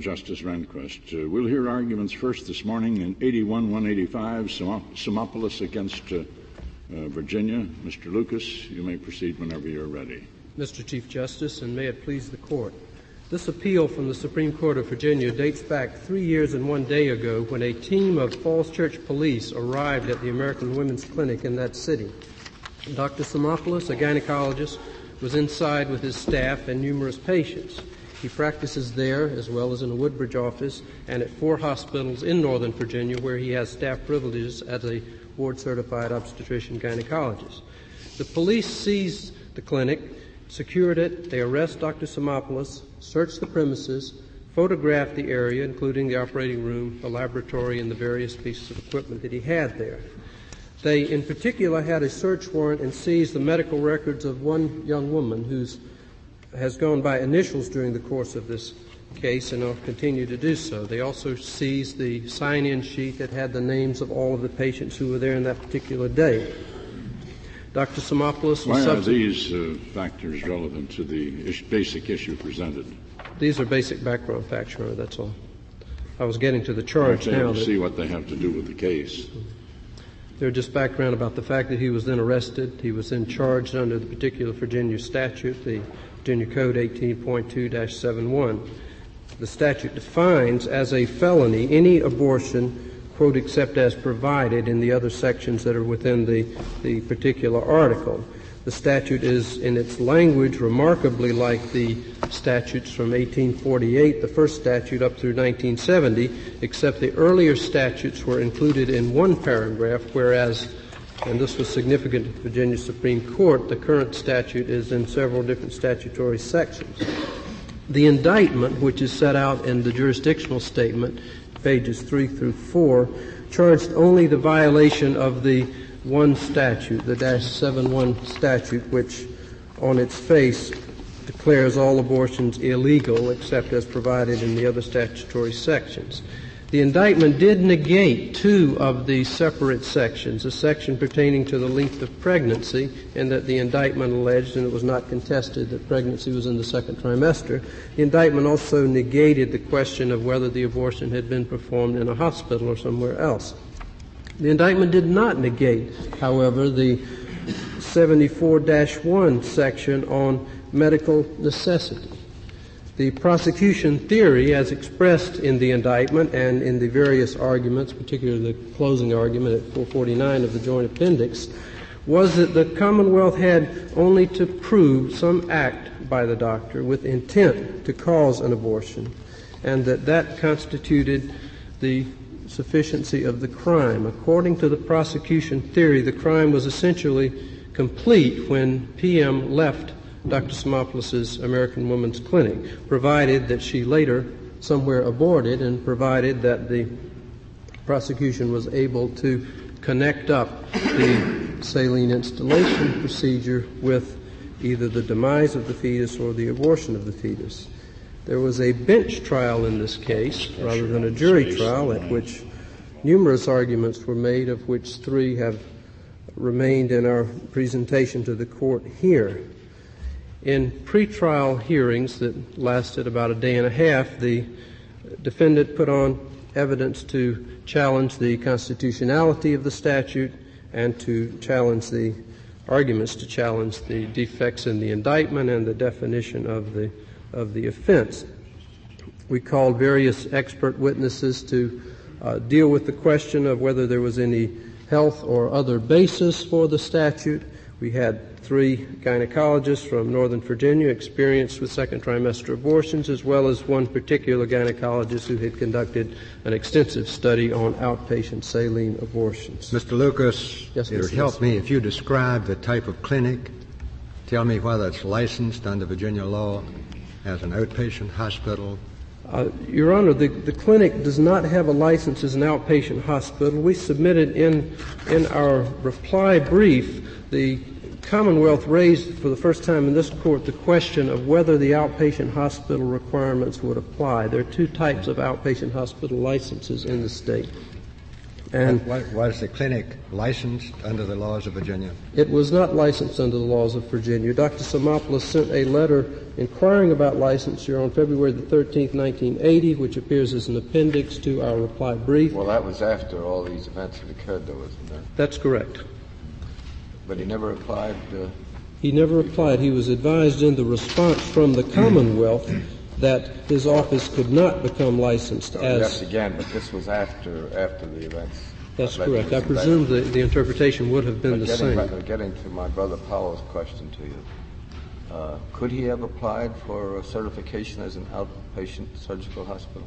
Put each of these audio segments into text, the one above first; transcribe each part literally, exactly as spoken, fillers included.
Justice Rehnquist. Uh, we'll hear arguments first this morning in eighty-one one eighty-five, Simopoulos against uh, uh, Virginia. Mister Lucas, you may proceed whenever you're ready. Mister Chief Justice, and may it please the Court, this appeal from the Supreme Court of Virginia dates back three years and one day ago when a team of Falls Church police arrived at the American Women's Clinic in that city. Doctor Simopoulos, a gynecologist, was inside with his staff and numerous patients. He practices there as well as in a Woodbridge office and at four hospitals in Northern Virginia where he has staff privileges as a board-certified obstetrician gynecologist. The police seized the clinic, secured it, they arrest Doctor Simopoulos, search the premises, photograph the area, including the operating room, the laboratory, and the various pieces of equipment that he had there. They, in particular, had a search warrant and seized the medical records of one young woman who's has gone by initials during the course of this case and will continue to do so. They also seized the sign-in sheet that had the names of all of the patients who were there in that particular day. Doctor Simopoulos was Why are subs- these uh, factors relevant to the ish- basic issue presented? These are basic background facts, Your Honor, that's all. I was getting to the charge now. now. To see what they have to do with the case. They're just background about the fact that he was then arrested. He was then charged under the particular Virginia statute, the Virginia Code eighteen point two dash seventy-one. The statute defines as a felony any abortion, quote, except as provided in the other sections that are within the, the particular article. The statute is, in its language, remarkably like the statutes from eighteen forty-eight, the first statute, up through nineteen seventy, except the earlier statutes were included in one paragraph, whereas, and this was significant to the Virginia Supreme Court, the current statute is in several different statutory sections. The indictment, which is set out in the jurisdictional statement, pages three through four, charged only the violation of the one statute, the dash seventy-one statute, which on its face declares all abortions illegal except as provided in the other statutory sections. The indictment did negate two of the separate sections, a section pertaining to the length of pregnancy, and that the indictment alleged, and it was not contested, that pregnancy was in the second trimester. The indictment also negated the question of whether the abortion had been performed in a hospital or somewhere else. The indictment did not negate, however, the seventy-four dash one section on medical necessity. The prosecution theory, as expressed in the indictment and in the various arguments, particularly the closing argument at four forty-nine of the Joint Appendix, was that the Commonwealth had only to prove some act by the doctor with intent to cause an abortion, and that that constituted the sufficiency of the crime. According to the prosecution theory, the crime was essentially complete when P M left Doctor Simopoulos' American Women's Clinic, provided that she later somewhere aborted and provided that the prosecution was able to connect up the saline installation procedure with either the demise of the fetus or the abortion of the fetus. There was a bench trial in this case rather than a jury trial at which numerous arguments were made, of which three have remained in our presentation to the court here. In pretrial hearings that lasted about a day and a half, the defendant put on evidence to challenge the constitutionality of the statute and to challenge the arguments to challenge the defects in the indictment and the definition of the of the offense. We called various expert witnesses to uh, deal with the question of whether there was any health or other basis for the statute. We had three gynecologists from Northern Virginia experienced with second trimester abortions, as well as one particular gynecologist who had conducted an extensive study on outpatient saline abortions. Mister Lucas, yes, it would help me if you describe the type of clinic. Tell me whether it's licensed under Virginia law as an outpatient hospital. Uh, Your Honor, the, the clinic does not have a license as an outpatient hospital. We submitted in in our reply brief, the Commonwealth raised for the first time in this court the question of whether the outpatient hospital requirements would apply. There are two types of outpatient hospital licenses in the state. And was, was the clinic licensed under the laws of Virginia? It was not licensed under the laws of Virginia. Doctor Simopoulos sent a letter inquiring about licensure on February the thirteenth, nineteen eighty, which appears as an appendix to our reply brief. Well, that was after all these events had occurred, though, wasn't it? That's correct. But he never applied? Uh... He never applied. He was advised in the response from the Commonwealth that his office could not become licensed oh, as... Yes, again, but this was after after the events. That's correct. I presume the, the interpretation would have been but the getting, same. Getting to my brother Powell's question to you, uh, could he have applied for a certification as an outpatient surgical hospital?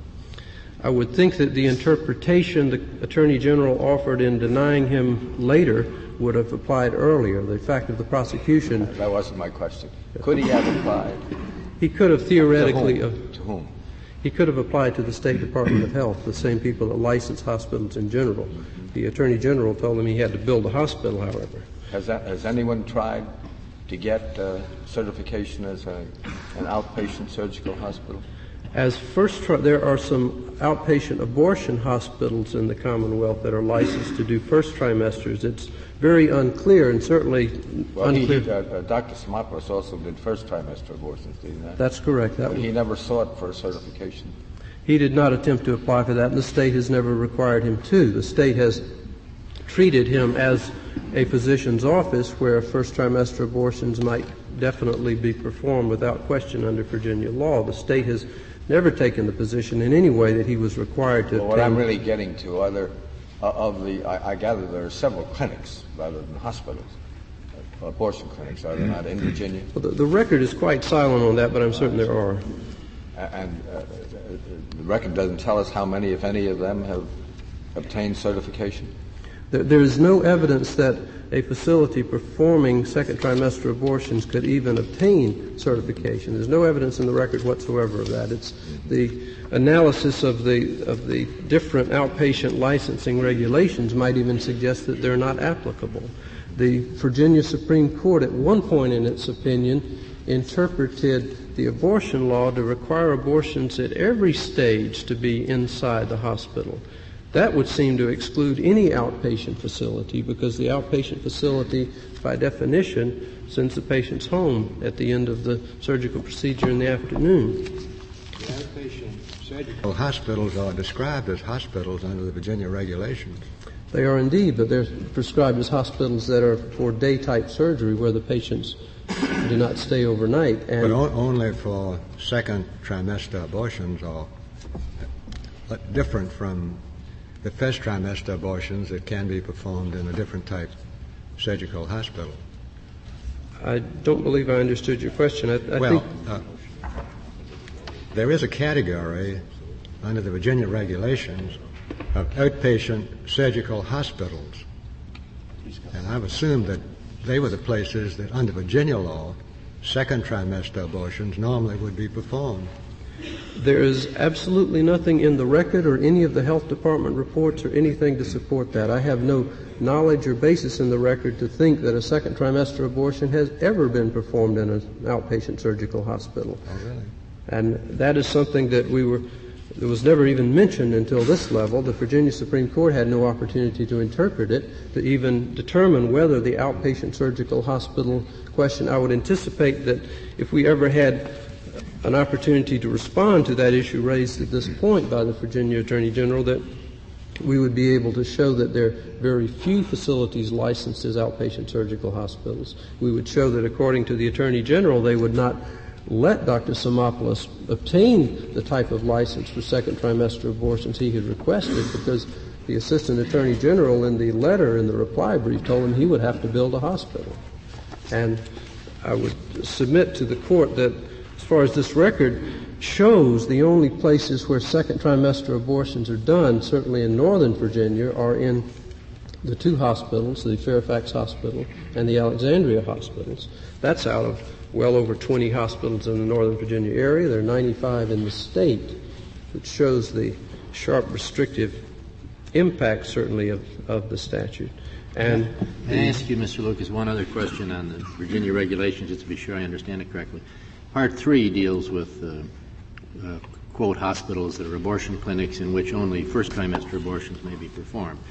I would think that the interpretation the Attorney General offered in denying him later would have applied earlier. The fact of the prosecution... That wasn't my question. Could he have applied? He could have theoretically... To whom? Uh, to whom? He could have applied to the State Department of Health, the same people that license hospitals in general. The Attorney General told him he had to build a hospital, however. Has, that, has anyone tried to get uh, certification as a, an outpatient surgical hospital? As first, tri- there are some outpatient abortion hospitals in the Commonwealth that are licensed to do first trimesters. It's very unclear, and certainly well, unclear. He, uh, uh, Doctor Simopoulos also did first trimester abortions, did he not? That's correct. That but was, he never sought for a certification. He did not attempt to apply for that, and the state has never required him to. The state has treated him as a physician's office where first trimester abortions might definitely be performed without question under Virginia law. The state has never taken the position in any way that he was required to well, what I'm really getting to are there, uh, of the, I, I gather there are several clinics rather than hospitals, uh, abortion clinics, are there not, in Virginia? Well, the, the record is quite silent on that, but I'm certain there are. And uh, the record doesn't tell us how many, if any, of them have obtained certification? There, there is no evidence that a facility performing second trimester abortions could even obtain certification. There's no evidence in the record whatsoever of that. It's the analysis of the of the different outpatient licensing regulations might even suggest that they're not applicable. The Virginia Supreme Court at one point in its opinion interpreted the abortion law to require abortions at every stage to be inside the hospital. That would seem to exclude any outpatient facility because the outpatient facility, by definition, sends the patients home at the end of the surgical procedure in the afternoon. The outpatient surgical hospitals are described as hospitals under the Virginia regulations. They are indeed, but they're prescribed as hospitals that are for day-type surgery where the patients do not stay overnight. And but o- only for second trimester abortions are different from the first trimester abortions that can be performed in a different type surgical hospital. I don't believe I understood your question. I, I well, think uh, there is a category under the Virginia regulations of outpatient surgical hospitals. And I've assumed that they were the places that under Virginia law, second trimester abortions normally would be performed. There is absolutely nothing in the record or any of the health department reports or anything to support that. I have no knowledge or basis in the record to think that a second trimester abortion has ever been performed in an outpatient surgical hospital. Oh, really? And that is something that we were, it was never even mentioned until this level. The Virginia Supreme Court had no opportunity to interpret it, to even determine whether the outpatient surgical hospital question. I would anticipate that if we ever had an opportunity to respond to that issue raised at this point by the Virginia Attorney General, that we would be able to show that there are very few facilities licensed as outpatient surgical hospitals. We would show that according to the Attorney General, they would not let Doctor Simopoulos obtain the type of license for second trimester abortions he had requested because the Assistant Attorney General in the letter in the reply brief told him he would have to build a hospital. And I would submit to the court that as far as this record shows, the only places where second trimester abortions are done, certainly in Northern Virginia, are in the two hospitals, the Fairfax Hospital and the Alexandria Hospitals. That's out of well over twenty hospitals in the Northern Virginia area. There are ninety-five in the state, which shows the sharp restrictive impact, certainly, of, of the statute. And May I ask you, Mister Lucas, one other question on the Virginia regulations, just to be sure I understand it correctly. Part three deals with, uh, uh, quote, hospitals that are abortion clinics in which only first trimester abortions may be performed.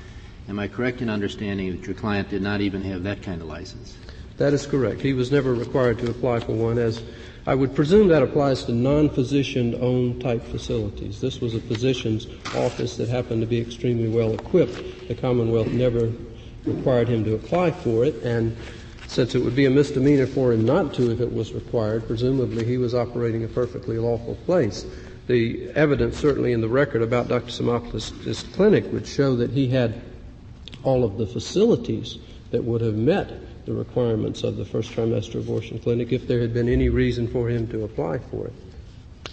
Am I correct in understanding that your client did not even have that kind of license? That is correct. He was never required to apply for one, as I would presume that applies to non-physician-owned type facilities. This was a physician's office that happened to be extremely well equipped. The Commonwealth never required him to apply for it, and since it would be a misdemeanor for him not to if it was required, presumably he was operating a perfectly lawful place. The evidence certainly in the record about Doctor Simopoulos' clinic would show that he had all of the facilities that would have met the requirements of the first trimester abortion clinic if there had been any reason for him to apply for it.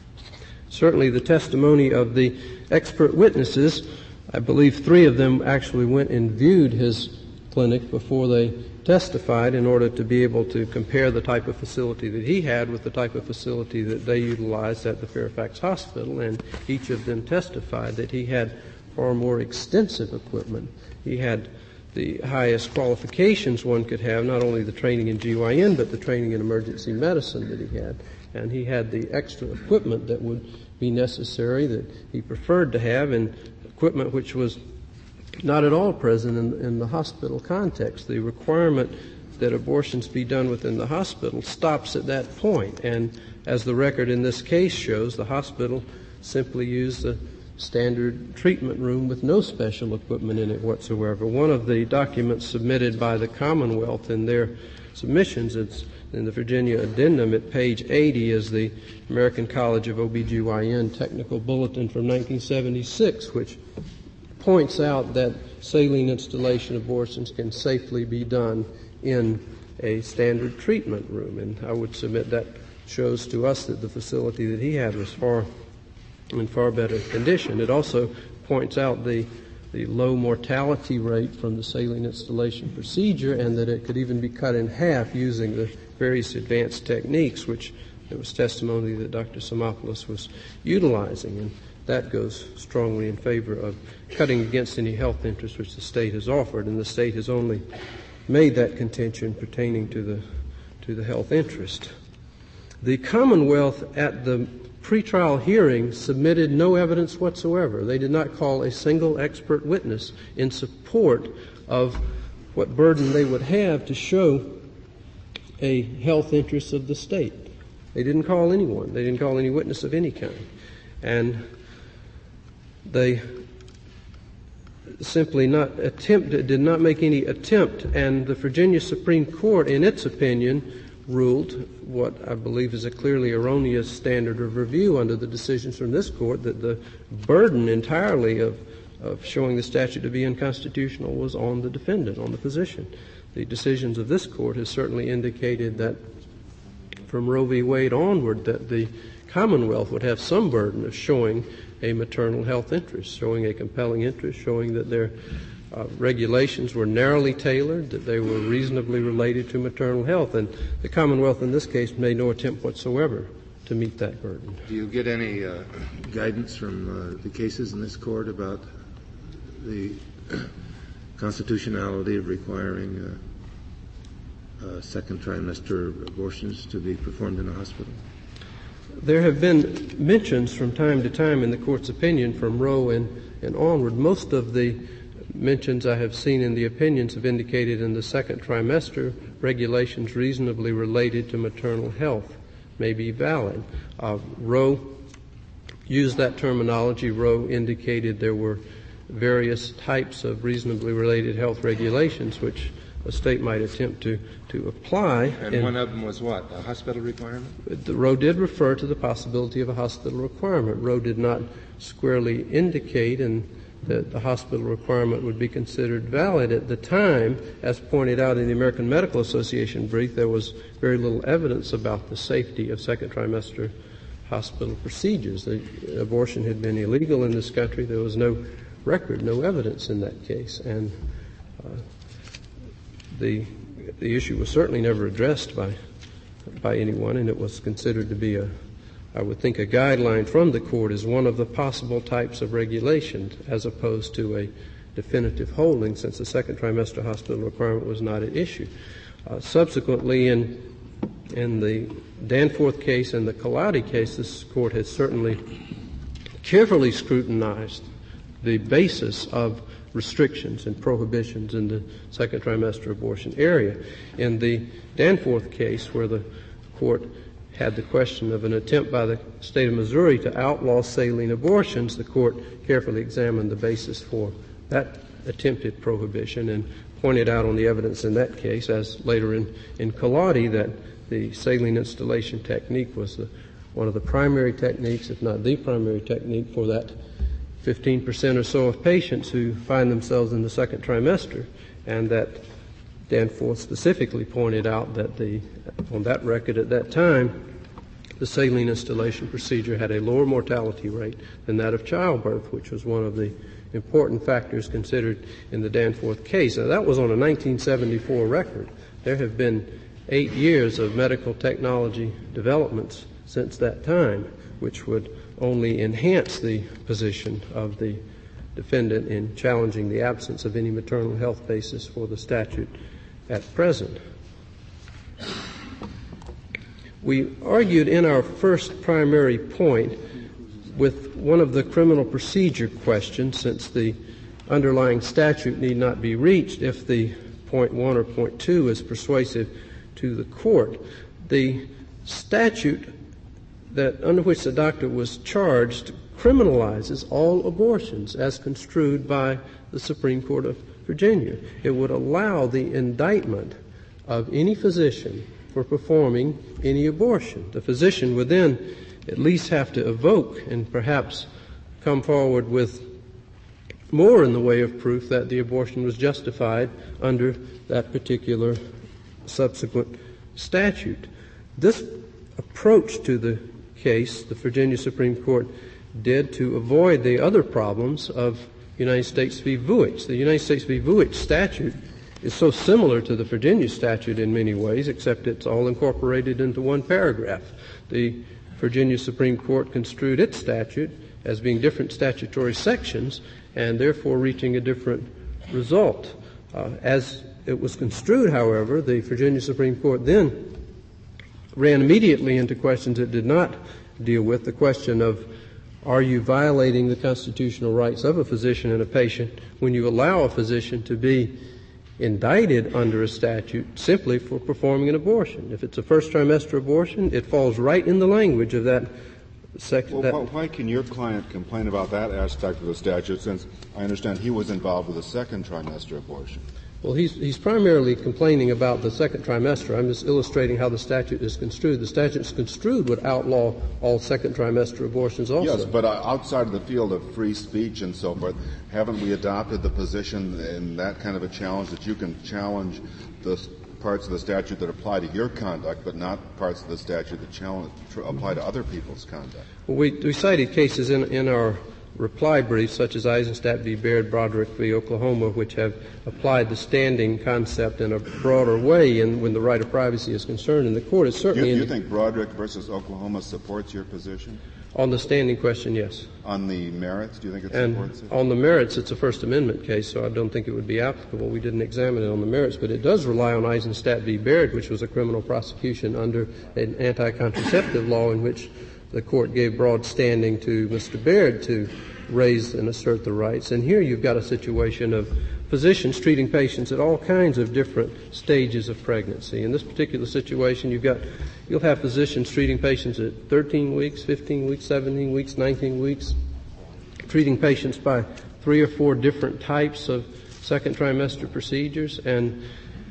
Certainly the testimony of the expert witnesses, I believe three of them actually went and viewed his clinic before they testified in order to be able to compare the type of facility that he had with the type of facility that they utilized at the Fairfax Hospital, and each of them testified that he had far more extensive equipment. He had the highest qualifications one could have, not only the training in G Y N, but the training in emergency medicine that he had. And he had the extra equipment that would be necessary that he preferred to have, and equipment which was not at all present in, in the hospital context. The requirement that abortions be done within the hospital stops at that point. And as the record in this case shows, the hospital simply used the standard treatment room with no special equipment in it whatsoever. One of the documents submitted by the Commonwealth in their submissions, it's in the Virginia Addendum at page eighty, is the American College of O B G Y N Technical Bulletin from nineteen seventy-six, which points out that saline installation abortions can safely be done in a standard treatment room. And I would submit that shows to us that the facility that he had was far in far better condition. It also points out the the low mortality rate from the saline installation procedure, and that it could even be cut in half using the various advanced techniques, which there was testimony that Doctor Simopoulos was utilizing. And that goes strongly in favor of cutting against any health interest which the state has offered, and the state has only made that contention pertaining to the to the health interest. The Commonwealth at the pretrial hearing submitted no evidence whatsoever. They did not call a single expert witness in support of what burden they would have to show a health interest of the state. They didn't call anyone. They didn't call any witness of any kind. And they simply not attempt, did not make any attempt, and the Virginia Supreme Court, in its opinion, ruled what I believe is a clearly erroneous standard of review under the decisions from this court, that the burden entirely of, of showing the statute to be unconstitutional was on the defendant, on the physician. The decisions of this court has certainly indicated that from Roe v. Wade onward that the Commonwealth would have some burden of showing a maternal health interest, showing a compelling interest, showing that their uh, regulations were narrowly tailored, that they were reasonably related to maternal health. And the Commonwealth in this case made no attempt whatsoever to meet that burden. Do you get any uh, guidance from uh, the cases in this court about the constitutionality of requiring uh, uh, second trimester abortions to be performed in a hospital? There have been mentions from time to time in the court's opinion from Roe and, and onward. Most of the mentions I have seen in the opinions have indicated in the second trimester regulations reasonably related to maternal health may be valid. Uh, Roe used that terminology. Roe indicated there were various types of reasonably related health regulations which a state might attempt to, to apply. And, and one of them was what? A hospital requirement? The Roe did refer to the possibility of a hospital requirement. Roe did not squarely indicate and that the hospital requirement would be considered valid. At the time, as pointed out in the American Medical Association brief, there was very little evidence about the safety of second trimester hospital procedures. The abortion had been illegal in this country. There was no record, no evidence in that case. And uh, the the issue was certainly never addressed by by anyone, and it was considered to be a I would think a guideline from the court as one of the possible types of regulations as opposed to a definitive holding, since the second trimester hospital requirement was not at issue. Uh, subsequently, in in the Danforth case and the Colladi case, this court has certainly carefully scrutinized the basis of restrictions and prohibitions in the second trimester abortion area. In the Danforth case, where the court had the question of an attempt by the state of Missouri to outlaw saline abortions, the court carefully examined the basis for that attempted prohibition and pointed out on the evidence in that case, as later in, in Colati, that the saline installation technique was the, one of the primary techniques, if not the primary technique, for that fifteen percent or so of patients who find themselves in the second trimester, and that Danforth specifically pointed out that the, on that record at that time, the saline installation procedure had a lower mortality rate than that of childbirth, which was one of the important factors considered in the Danforth case. Now, that was on a nineteen seventy-four record. There have been eight years of medical technology developments since that time, which would only enhance the position of the defendant in challenging the absence of any maternal health basis for the statute at present. We argued in our first primary point with one of the criminal procedure questions, since the underlying statute need not be reached if the point one or point two is persuasive to the court. The statute that under which the doctor was charged criminalizes all abortions as construed by the Supreme Court of Virginia. It would allow the indictment of any physician for performing any abortion. The physician would then at least have to evoke and perhaps come forward with more in the way of proof that the abortion was justified under that particular subsequent statute. This approach to the case, the Virginia Supreme Court did to avoid the other problems of United States v. Vuitch. The United States v. Vuitch statute is so similar to the Virginia statute in many ways, except it's all incorporated into one paragraph. The Virginia Supreme Court construed its statute as being different statutory sections and therefore reaching a different result. Uh, as it was construed, however, the Virginia Supreme Court then ran immediately into questions it did not deal with, the question of, are you violating the constitutional rights of a physician and a patient when you allow a physician to be indicted under a statute simply for performing an abortion? If it's a first trimester abortion, it falls right in the language of that section. Well, why can your client complain about that aspect of the statute, since I understand he was involved with a second trimester abortion? Well, he's, he's primarily complaining about the second trimester. I'm just illustrating how the statute is construed. The statute is construed would outlaw all second trimester abortions also. Yes, but uh, outside of the field of free speech and so forth, haven't we adopted the position in that kind of a challenge that you can challenge the parts of the statute that apply to your conduct, but not parts of the statute that challenge, tr- apply to other people's conduct? Well, we, we cited cases in, in our reply brief, such as Eisenstadt v. Baird, Broderick v. Oklahoma, which have applied the standing concept in a broader way in, when the right of privacy is concerned. And the court is certainly... Do you, you think Broderick versus Oklahoma supports your position? On the standing question, yes. On the merits, do you think it and supports it? On the merits, it's a First Amendment case, so I don't think it would be applicable. We didn't examine it on the merits, but it does rely on Eisenstadt v. Baird, which was a criminal prosecution under an anti-contraceptive law in which the court gave broad standing to Mister Baird to raise and assert the rights. And here you've got a situation of physicians treating patients at all kinds of different stages of pregnancy. In this particular situation, you've got, you'll have physicians treating patients at thirteen weeks, fifteen weeks, seventeen weeks, nineteen weeks, treating patients by three or four different types of second trimester procedures. And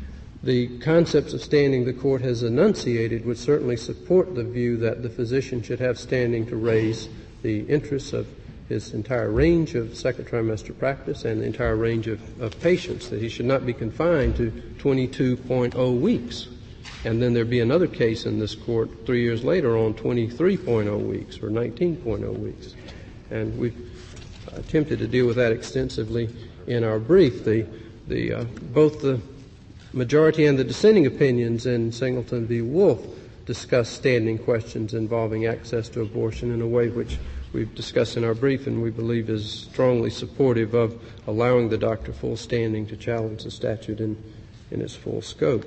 the concepts of standing the court has enunciated would certainly support the view that the physician should have standing to raise the interests of his entire range of second trimester practice and the entire range of, of patients, that he should not be confined to twenty-two point oh weeks. And then there'd be another case in this court three years later on twenty-three point oh weeks or nineteen point oh weeks. And we've attempted to deal with that extensively in our brief. The, the, uh, both the majority and the dissenting opinions in Singleton v. Wolf discuss standing questions involving access to abortion in a way which we've discussed in our brief and we believe is strongly supportive of allowing the doctor full standing to challenge the statute in, in its full scope.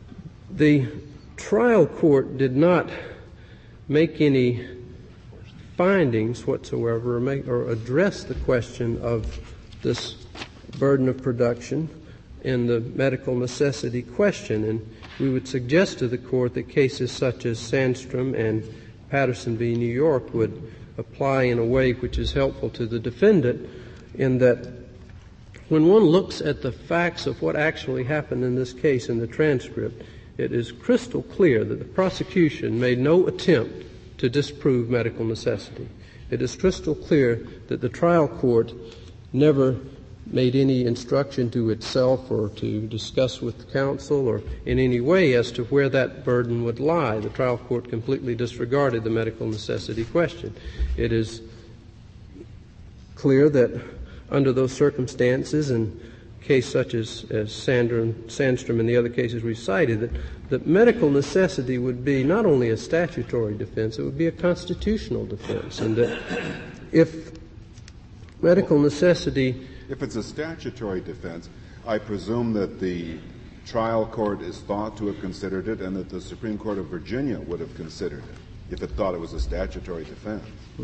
The trial court did not make any findings whatsoever or, make, or address the question of this burden of production in the medical necessity question. And we would suggest to the Court that cases such as Sandstrom and Patterson v. New York would apply in a way which is helpful to the defendant, in that when one looks at the facts of what actually happened in this case in the transcript, it is crystal clear that the prosecution made no attempt to disprove medical necessity. It is crystal clear that the trial court never made any instruction to itself or to discuss with counsel or in any way as to where that burden would lie. The trial court completely disregarded the medical necessity question. It is clear that under those circumstances, and a case such as, as Sandstrom, Sandstrom and the other cases we cited, that, that medical necessity would be not only a statutory defense, it would be a constitutional defense, and that if medical necessity... If it's a statutory defense, I presume that the trial court is thought to have considered it and that the Supreme Court of Virginia would have considered it if it thought it was a statutory defense.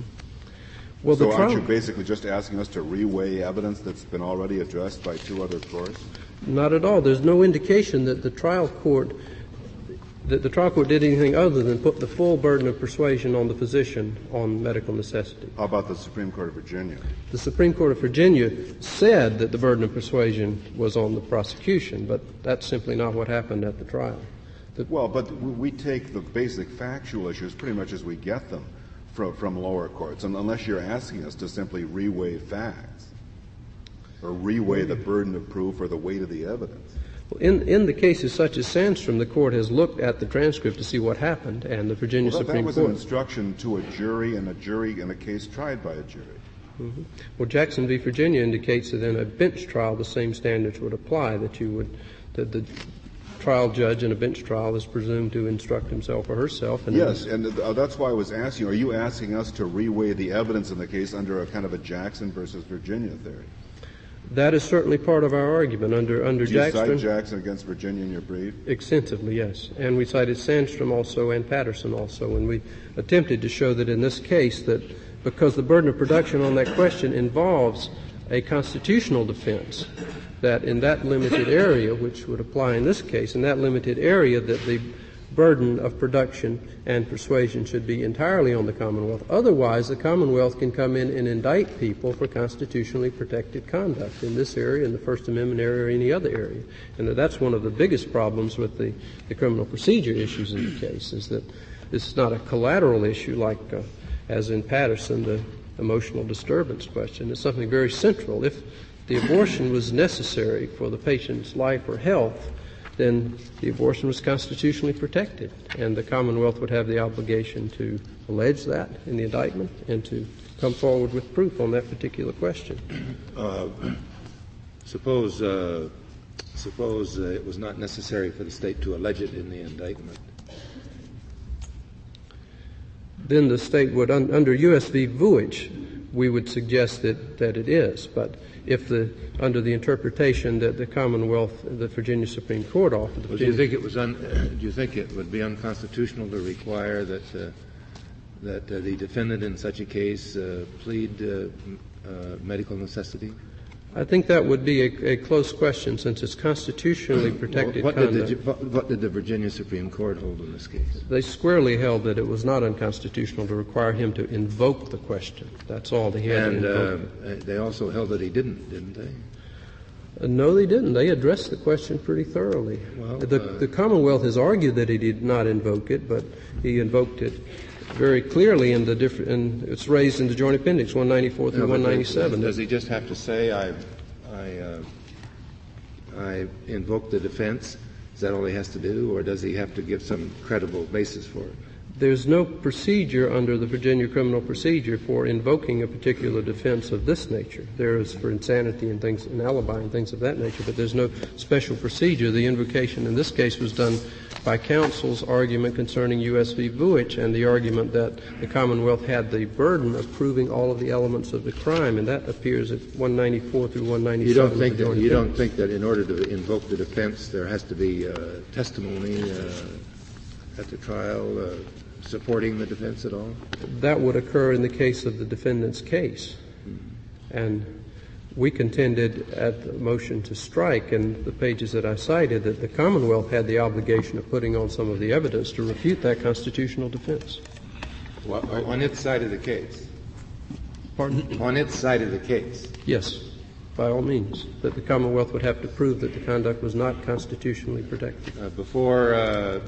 Well, so aren't you basically just asking us to reweigh evidence that's been already addressed by two other courts? Not at all. There's no indication that the trial court that the trial court did anything other than put the full burden of persuasion on the physician on medical necessity. How about the Supreme Court of Virginia? The Supreme Court of Virginia said that the burden of persuasion was on the prosecution, but that's simply not what happened at the trial. The well, but we take the basic factual issues pretty much as we get them from, from lower courts, and unless you're asking us to simply reweigh facts or reweigh the burden of proof or the weight of the evidence. In, in the cases such as Sandstrom, the court has looked at the transcript to see what happened, and the Virginia well, that, Supreme Court... Court... That was an instruction to a jury and a jury in a case tried by a jury. Mm-hmm. Well, Jackson v. Virginia indicates that in a bench trial the same standards would apply, that you would, that the trial judge in a bench trial is presumed to instruct himself or herself. And yes, and uh, that's why I was asking, are you asking us to reweigh the evidence in the case under a kind of a Jackson versus Virginia theory? That is certainly part of our argument. Under under Did you Jackson, cite Jackson against Virginia in your brief? Extensively, yes. And we cited Sandstrom also and Patterson also, and we attempted to show that in this case that because the burden of production on that question involves a constitutional defense, that in that limited area, which would apply in this case, in that limited area, that the burden of production and persuasion should be entirely on the Commonwealth. Otherwise, the Commonwealth can come in and indict people for constitutionally protected conduct in this area, in the First Amendment area, or any other area. And that that's one of the biggest problems with the, the criminal procedure issues in the case, is that this is not a collateral issue like, uh, as in Patterson, the emotional disturbance question. It's something very central. If the abortion was necessary for the patient's life or health, then the abortion was constitutionally protected, and the Commonwealth would have the obligation to allege that in the indictment and to come forward with proof on that particular question. Uh, suppose uh, suppose uh, it was not necessary for the state to allege it in the indictment. Then the state would, un- under U S v. Vuitch, we would suggest that, that it is. But if the, under the interpretation that the Commonwealth, the Virginia Supreme Court offered, well, do you think it was un, uh, do you think it would be unconstitutional to require that uh, that uh, the defendant in such a case uh, plead uh, uh, medical necessity? I think that would be a, a close question, since it's constitutionally protected well, what conduct. Did the, what did the Virginia Supreme Court hold in this case? They squarely held that it was not unconstitutional to require him to invoke the question. That's all they had and, to invoke. And uh, they also held that he didn't, didn't they? Uh, no, they didn't. They addressed the question pretty thoroughly. Well, the, uh, the Commonwealth has argued that he did not invoke it, but he invoked it very clearly in the different, and it's raised in the Joint Appendix one ninety-four through no, one ninety-seven. Does he just have to say, I, I, uh, I invoke the defense? Is that all he has to do, or does he have to give some credible basis for it? There's no procedure under the Virginia criminal procedure for invoking a particular defense of this nature. There is for insanity and things, and alibi and things of that nature, but there's no special procedure. The invocation in this case was done by counsel's argument concerning U S v. Vuitch and the argument that the Commonwealth had the burden of proving all of the elements of the crime, and that appears at one ninety-four through one ninety-seven. You don't think that you don't think that in order to invoke the defense there has to be uh, testimony uh, at the trial? Uh, supporting the defense at all? That would occur in the case of the defendant's case. And we contended at the motion to strike in the pages that I cited that the Commonwealth had the obligation of putting on some of the evidence to refute that constitutional defense. Well, on its side of the case? Pardon? On its side of the case? Yes, by all means, that the Commonwealth would have to prove that the conduct was not constitutionally protected. Uh, before, uh, uh,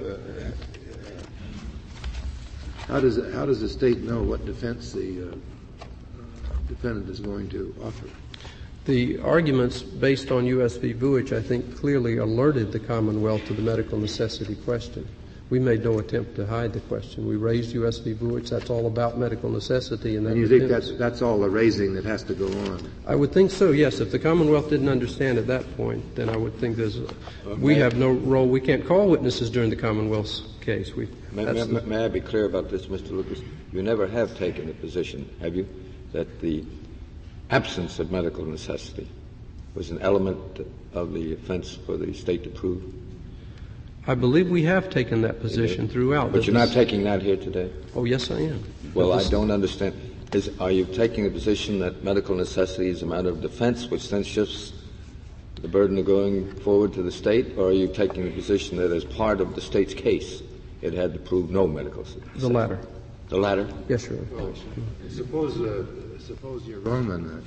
how does how does the state know what defense the uh, defendant is going to offer? The arguments based on U S v. Vuitch, I think, clearly alerted the Commonwealth to the medical necessity question. We made no attempt to hide the question. We raised U S v. Vuitch. That's all about medical necessity. And, that and you think that's that's all the raising that has to go on? I would think so, yes. If the Commonwealth didn't understand at that point, then I would think there's a, uh, we have no role. We can't call witnesses during the Commonwealth's case. We, may, may, the, may I be clear about this, Mister Lucas? You never have taken the position, have you, that the absence of medical necessity was an element of the offense for the state to prove? I believe we have taken that position throughout. But you're not taking that here today? Oh, yes, I am. Well, I don't understand. Is, are you taking the position that medical necessity is a matter of defense, which then shifts the burden of going forward to the state, or are you taking the position that as part of the state's case, it had to prove no medical necessity? The latter. The latter? Yes, sir. Oh, suppose, uh, suppose you're wrong on that.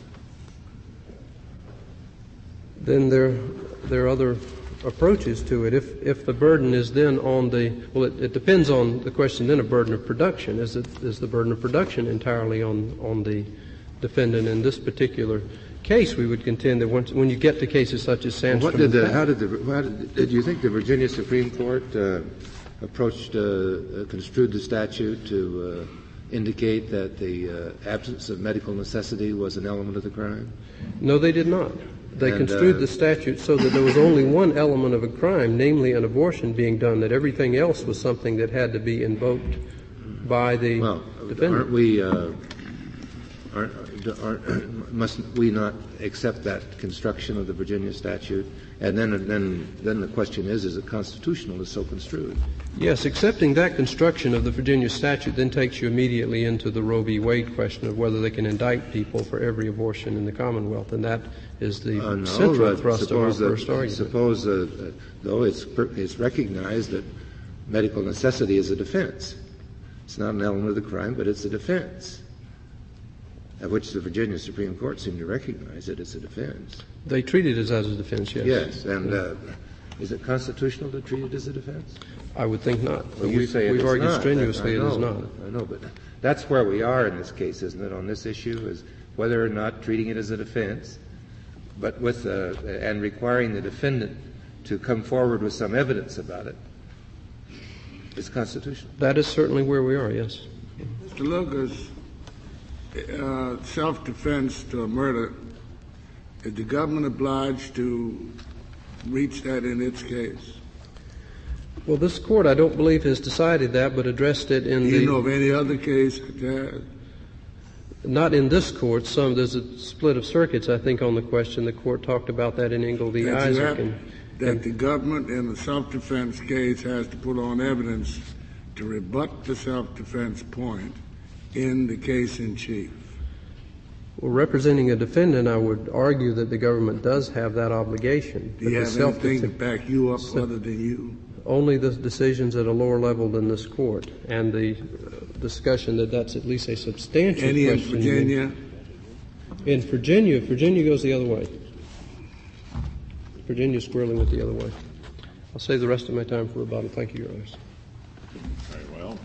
Then there, there are other approaches to it. If, if the burden is then on the, well, it, it depends on the question then of burden of production. Is it, is the burden of production entirely on, on the defendant? In this particular case, we would contend that once, when you get to cases such as Sandstrom. Well, what did the, how did the, how did, did you think the Virginia Supreme Court, uh, approached, uh, construed the statute to, uh, indicate that the, uh, absence of medical necessity was an element of the crime? No, they did not. They And, construed uh, the statute so that there was only one element of a crime, namely an abortion being done, that everything else was something that had to be invoked by the well, defendant. aren't we, uh, aren't, aren't, must we not accept that construction of the Virginia statute? And then, and then, then the question is, is it constitutional as so construed? Yes, accepting that construction of the Virginia statute then takes you immediately into the Roe v. Wade question of whether they can indict people for every abortion in the Commonwealth, and that is the uh, no, central uh, thrust of our that, first argument. Suppose, uh, uh, though, it's, per, it's recognized that medical necessity is a defense. It's not an element of the crime, but it's a defense, of which the Virginia Supreme Court seemed to recognize it as a defense. They treat it as, as a defense, yes. Yes, and uh, is it constitutional to treat it as a defense? I would think not. Well, you we've say we've it is argued not. strenuously I know, it is not. I know, but that's where we are in this case, isn't it, on this issue, is whether or not treating it as a defense, but with uh, and requiring the defendant to come forward with some evidence about it is constitutional. That is certainly where we are, yes. Mister Lucas, uh, self-defense to a murder, is the government obliged to reach that in its case? Well, this court, I don't believe, has decided that, but addressed it in Do the... you know of any other case that has? Not in this court. Some, there's a split of circuits, I think, on the question. The court talked about that in Engle v. That Isaac. have, and, that and the government in a self-defense case has to put on evidence to rebut the self-defense point in the case in chief. Well, representing a defendant, I would argue that the government does have that obligation. Do you But have the anything to self-defen- back you up other than you? Only the decisions at a lower level than this court, and the uh, discussion that that's at least a substantial Any in question. Virginia? In Virginia, Virginia goes the other way. Virginia squarely went the other way. I'll save the rest of my time for rebuttal. Thank you, Your Honors. Very well.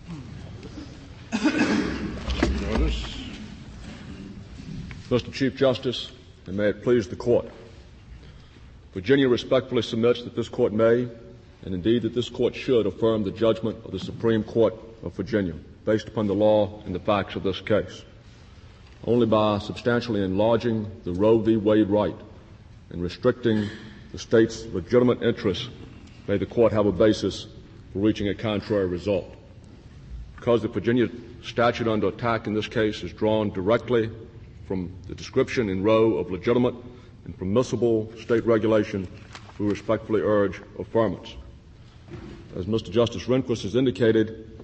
Notice. Mister Chief Justice, and may it please the Court, Virginia respectfully submits that this Court may, and indeed that this Court should, affirm the judgment of the Supreme Court of Virginia based upon the law and the facts of this case. Only by substantially enlarging the Roe v. Wade right and restricting the state's legitimate interests may the Court have a basis for reaching a contrary result. Because the Virginia statute under attack in this case is drawn directly from the description in Roe of legitimate and permissible state regulation, we respectfully urge affirmance. As Mister Justice Rehnquist has indicated,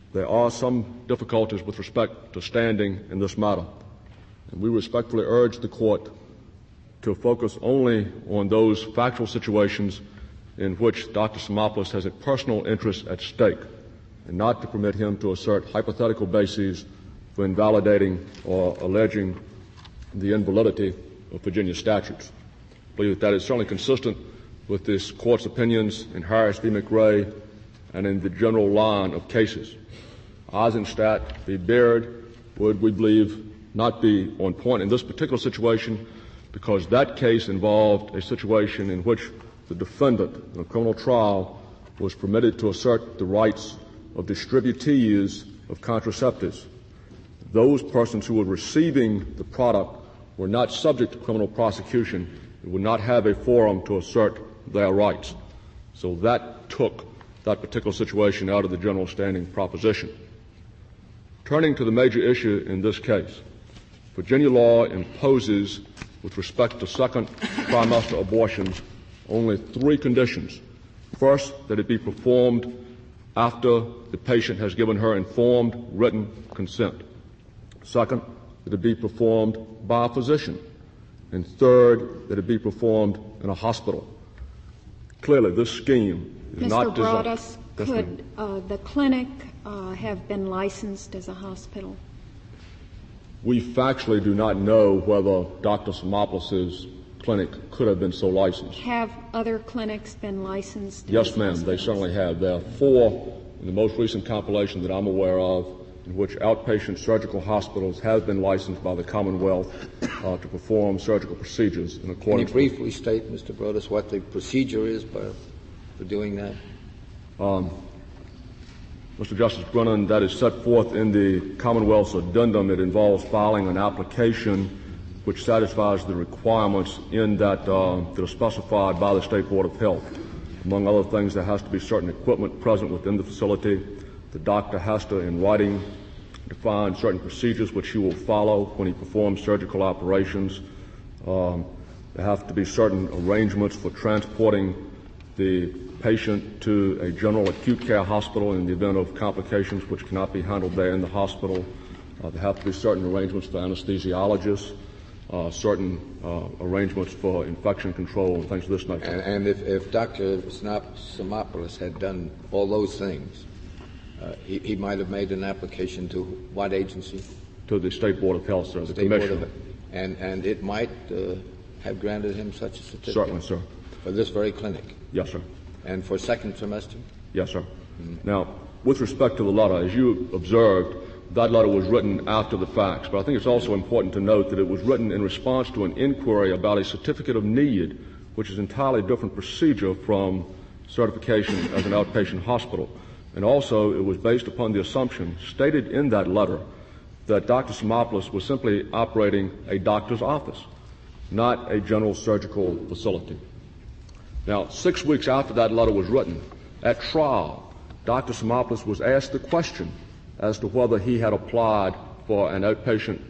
there are some difficulties with respect to standing in this matter, and we respectfully urge the Court to focus only on those factual situations in which Doctor Simopoulos has a personal interest at stake, and not to permit him to assert hypothetical bases for invalidating or alleging the invalidity of Virginia statutes. I believe that that is certainly consistent with this Court's opinions in Harris v. McRae and in the general line of cases. Eisenstadt v. Baird would, we believe, not be on point in this particular situation because that case involved a situation in which the defendant in a criminal trial was permitted to assert the rights of distributees of contraceptives. Those persons who were receiving the product were not subject to criminal prosecution and would not have a forum to assert their rights. So that took that particular situation out of the general standing proposition. Turning to the major issue in this case, Virginia law imposes, with respect to second trimester abortions, only three conditions. First, that it be performed after the patient has given her informed written consent. Second, that it be performed by a physician. And third, that it be performed in a hospital. Clearly, this scheme is Mister not designed. Broadus, could uh, the clinic uh, have been licensed as a hospital? We factually do not know whether Doctor Simopoulos' clinic could have been so licensed. Have other clinics been licensed? Yes, ma'am, they certainly have. There are four in the most recent compilation that I'm aware of in which outpatient surgical hospitals have been licensed by the Commonwealth uh, to perform surgical procedures in accordance. Can you briefly state, Mister Broadus, what the procedure is by, for doing that? Um, Mister Justice Brennan, that is set forth in the Commonwealth's addendum. It involves filing an application which satisfies the requirements in that uh, that are specified by the State Board of Health. Among other things, there has to be certain equipment present within the facility. The doctor has to, in writing, define certain procedures which he will follow when he performs surgical operations. Um, there have to be certain arrangements for transporting the patient to a general acute care hospital in the event of complications which cannot be handled there in the hospital. Uh, there have to be certain arrangements for anesthesiologists, uh, certain uh, arrangements for infection control and things of this nature. And, and if, if Doctor Simopoulos had done all those things, uh, he, he might have made an application to what agency? To the State Board of Health, sir, the State Commissioner. Board of, and, and it might uh, have granted him such a certificate? Certainly, sir. For this very clinic? Yes, sir. And for second trimester? Yes, sir. Mm-hmm. Now, with respect to the letter, as you observed, that letter was written after the facts, but I think it's also important to note that it was written in response to an inquiry about a certificate of need, which is an entirely different procedure from certification as an outpatient hospital. And also, it was based upon the assumption stated in that letter that Doctor Simopoulos was simply operating a doctor's office, not a general surgical facility. Now, six weeks after that letter was written, at trial, Doctor Simopoulos was asked the question as to whether he had applied for an outpatient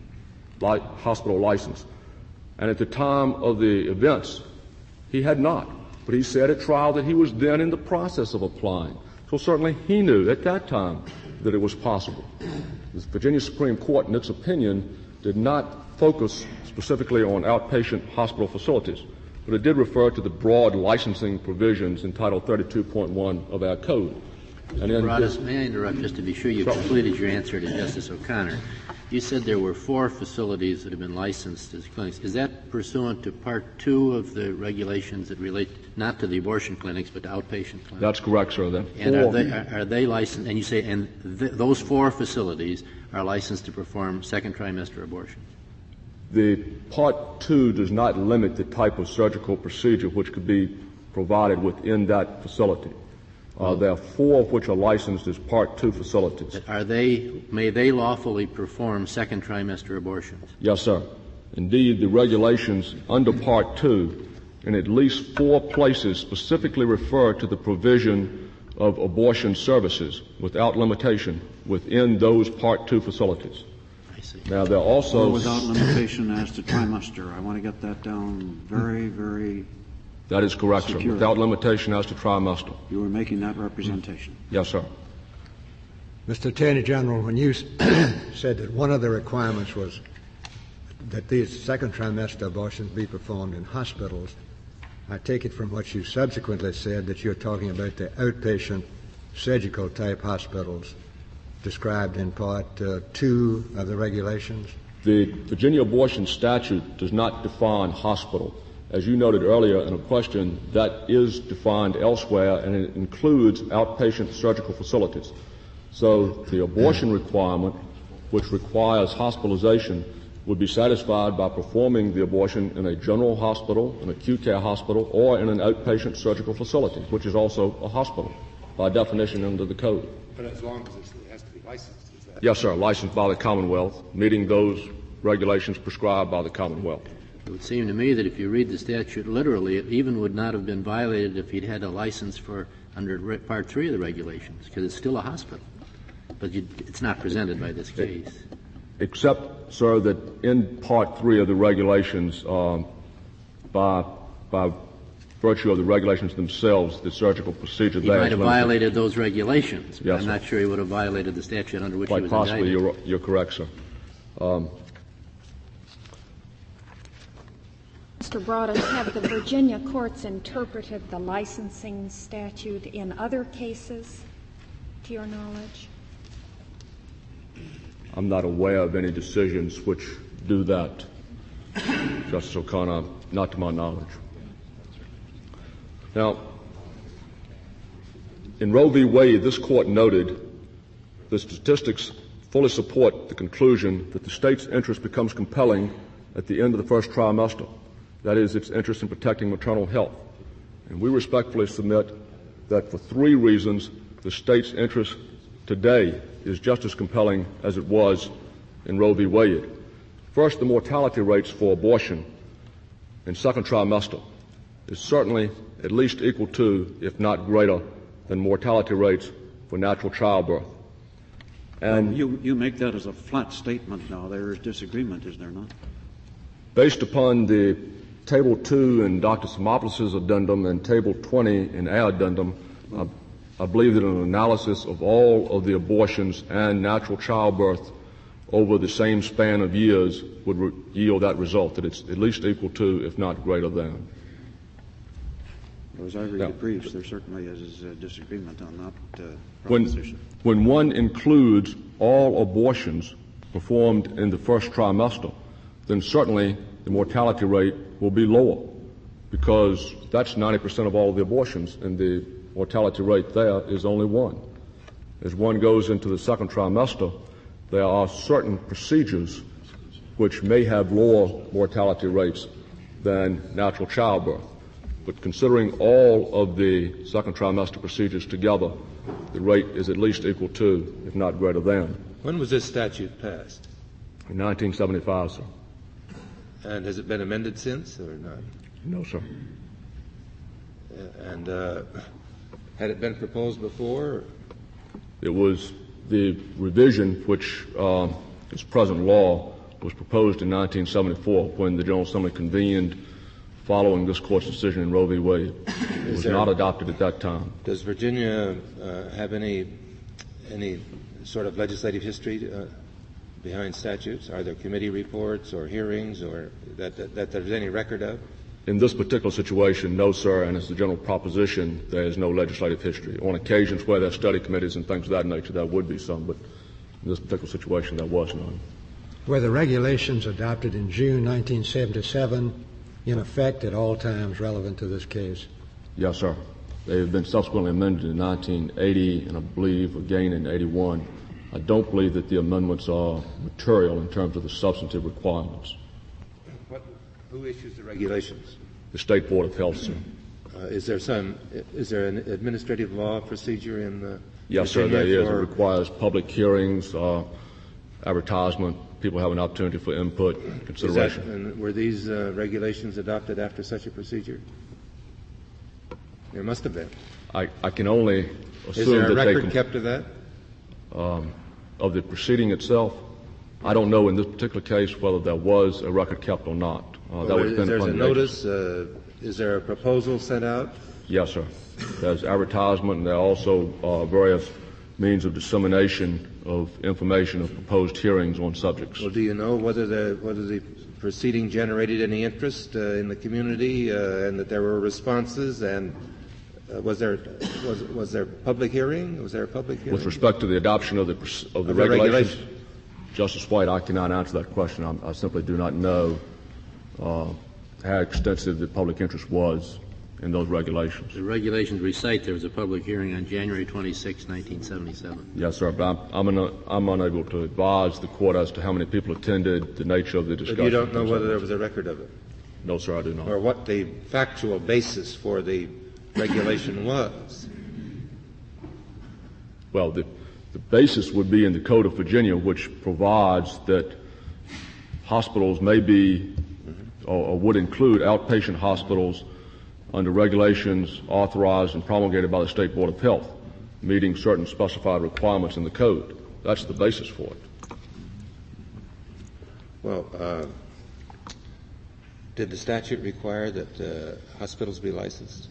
li- hospital license. And at the time of the events, he had not. But he said at trial that he was then in the process of applying. So certainly he knew at that time that it was possible. The Virginia Supreme Court, in its opinion, did not focus specifically on outpatient hospital facilities, but it did refer to the broad licensing provisions in Title thirty-two point one of our code. And then Broadus, may I interrupt just to be sure you so, completed your answer to Justice O'Connor? You said there were four facilities that have been licensed as clinics. Is that pursuant to Part two of the regulations that relate not to the abortion clinics but to outpatient clinics? That's correct, sir. Then and are they, are, are they licensed? And you say, and th- those four facilities are licensed to perform second trimester abortions? The Part two does not limit the type of surgical procedure which could be provided within that facility. Uh, there are four of which are licensed as Part two facilities. Are they, may they lawfully perform second trimester abortions? Yes, sir. Indeed, the regulations under Part two in at least four places specifically refer to the provision of abortion services without limitation within those Part two facilities. I see. Now, there are also... Or without limitation as to trimester. I want to get that down very, very... That is correct, secure. sir, without limitation as to trimester. You were making that representation. Yes, sir. Mister Attorney General, when you said that one of the requirements was that these second trimester abortions be performed in hospitals, I take it from what you subsequently said that you're talking about the outpatient surgical type hospitals described in Part uh, two of the regulations? The Virginia abortion statute does not define hospital. As you noted earlier in a question, that is defined elsewhere, and it includes outpatient surgical facilities. So the abortion requirement, which requires hospitalization, would be satisfied by performing the abortion in a general hospital, an acute care hospital, or in an outpatient surgical facility, which is also a hospital by definition under the code. But as long as it's, it has to be licensed, is that? Yes, sir, licensed by the Commonwealth, meeting those regulations prescribed by the Commonwealth. It would seem to me that if you read the statute literally, it even would not have been violated if he'd had a license for under Part three of the regulations, because it's still a hospital. But you, it's not presented by this case. Except, sir, that in Part three of the regulations, um, by, by virtue of the regulations themselves, the surgical procedure he there might have limited. violated those regulations, but yes, I'm sir. not sure he would have violated the statute under which Quite he was possibly, indicted. you're, you're correct, sir. Um, Mister Broadus, have the Virginia courts interpreted the licensing statute in other cases, to your knowledge? I'm not aware of any decisions which do that, Justice O'Connor, not to my knowledge. Now, in Roe v. Wade, this court noted the statistics fully support the conclusion that the state's interest becomes compelling at the end of the first trimester. That is, its interest in protecting maternal health. And we respectfully submit that for three reasons, the state's interest today is just as compelling as it was in Roe v. Wade. First, the mortality rates for abortion in second trimester is certainly at least equal to, if not greater, than mortality rates for natural childbirth. And um, you, you make that as a flat statement now. There is disagreement, is there not? Based upon the Table two in Doctor Simopoulos' addendum and Table twenty in our addendum, I, I believe that an analysis of all of the abortions and natural childbirth over the same span of years would re- yield that result, that it's at least equal to, if not greater than. As I read Yeah. the briefs, there certainly is a disagreement on that uh, When, proposition. when one includes all abortions performed in the first trimester, then certainly the mortality rate will be lower, because that's ninety percent of all of the abortions, and the mortality rate there is only one. As one goes into the second trimester, there are certain procedures which may have lower mortality rates than natural childbirth. But considering all of the second trimester procedures together, the rate is at least equal to, if not greater than. When was this statute passed? In nineteen seventy-five, sir. And has it been amended since or not? No, sir. Uh, and uh, had it been proposed before? It was the revision which uh, is present law was proposed in nineteen seventy-four when the General Assembly convened following this Court's decision in Roe v. Wade. It was there, not adopted at that time. Does Virginia uh, have any any sort of legislative history uh, behind statutes? Are there committee reports or hearings or that, that, that there's any record of? In this particular situation, no, sir, and as the general proposition, there is no legislative history. On occasions where there are study committees and things of that nature, there would be some, but in this particular situation, there was none. Were the regulations adopted in June nineteen seventy-seven in effect at all times relevant to this case? Yes, sir. They have been subsequently amended in nineteen eighty and I believe again in eighty-one. I don't believe that the amendments are material in terms of the substantive requirements. What, who issues the regulations? The State Board of Health, sir. Uh, is there some? Is there an administrative law procedure in the? Yes, sir. There is. It requires public hearings, uh, advertisement. People have an opportunity for input, consideration. Is that, and were these uh, regulations adopted after such a procedure? There must have been. I, I can only assume Is there a that record they com- kept of that? Um, of the proceeding itself. I don't know in this particular case whether there was a record kept or not. Uh, that Well, would is depend there upon a the notice? Uh, is there a proposal sent out? Yes, sir. There's advertisement, and there are also uh, various means of dissemination of information of proposed hearings on subjects. Well, do you know whether the whether the proceeding generated any interest uh, in the community uh, and that there were responses? And uh, was there was was there public hearing? Was there a public hearing? With respect to the adoption of the of the, Of the regulations, regulation. Justice White, I cannot answer that question. I'm, I simply do not know uh, how extensive the public interest was in those regulations. The regulations recite there was a public hearing on January twenty-sixth, nineteen seventy-seven. Yes, sir, but I'm, I'm, una- I'm unable to advise the court as to how many people attended, the nature of the discussion. But you don't know whether there was a record of it? No, sir, I do not. Or what the factual basis for the regulation was? Well, the, the basis would be in the Code of Virginia, which provides that hospitals may be or, or would include outpatient hospitals under regulations authorized and promulgated by the State Board of Health, meeting certain specified requirements in the code. That's the basis for it. Well, uh, did the statute require that uh, hospitals be licensed?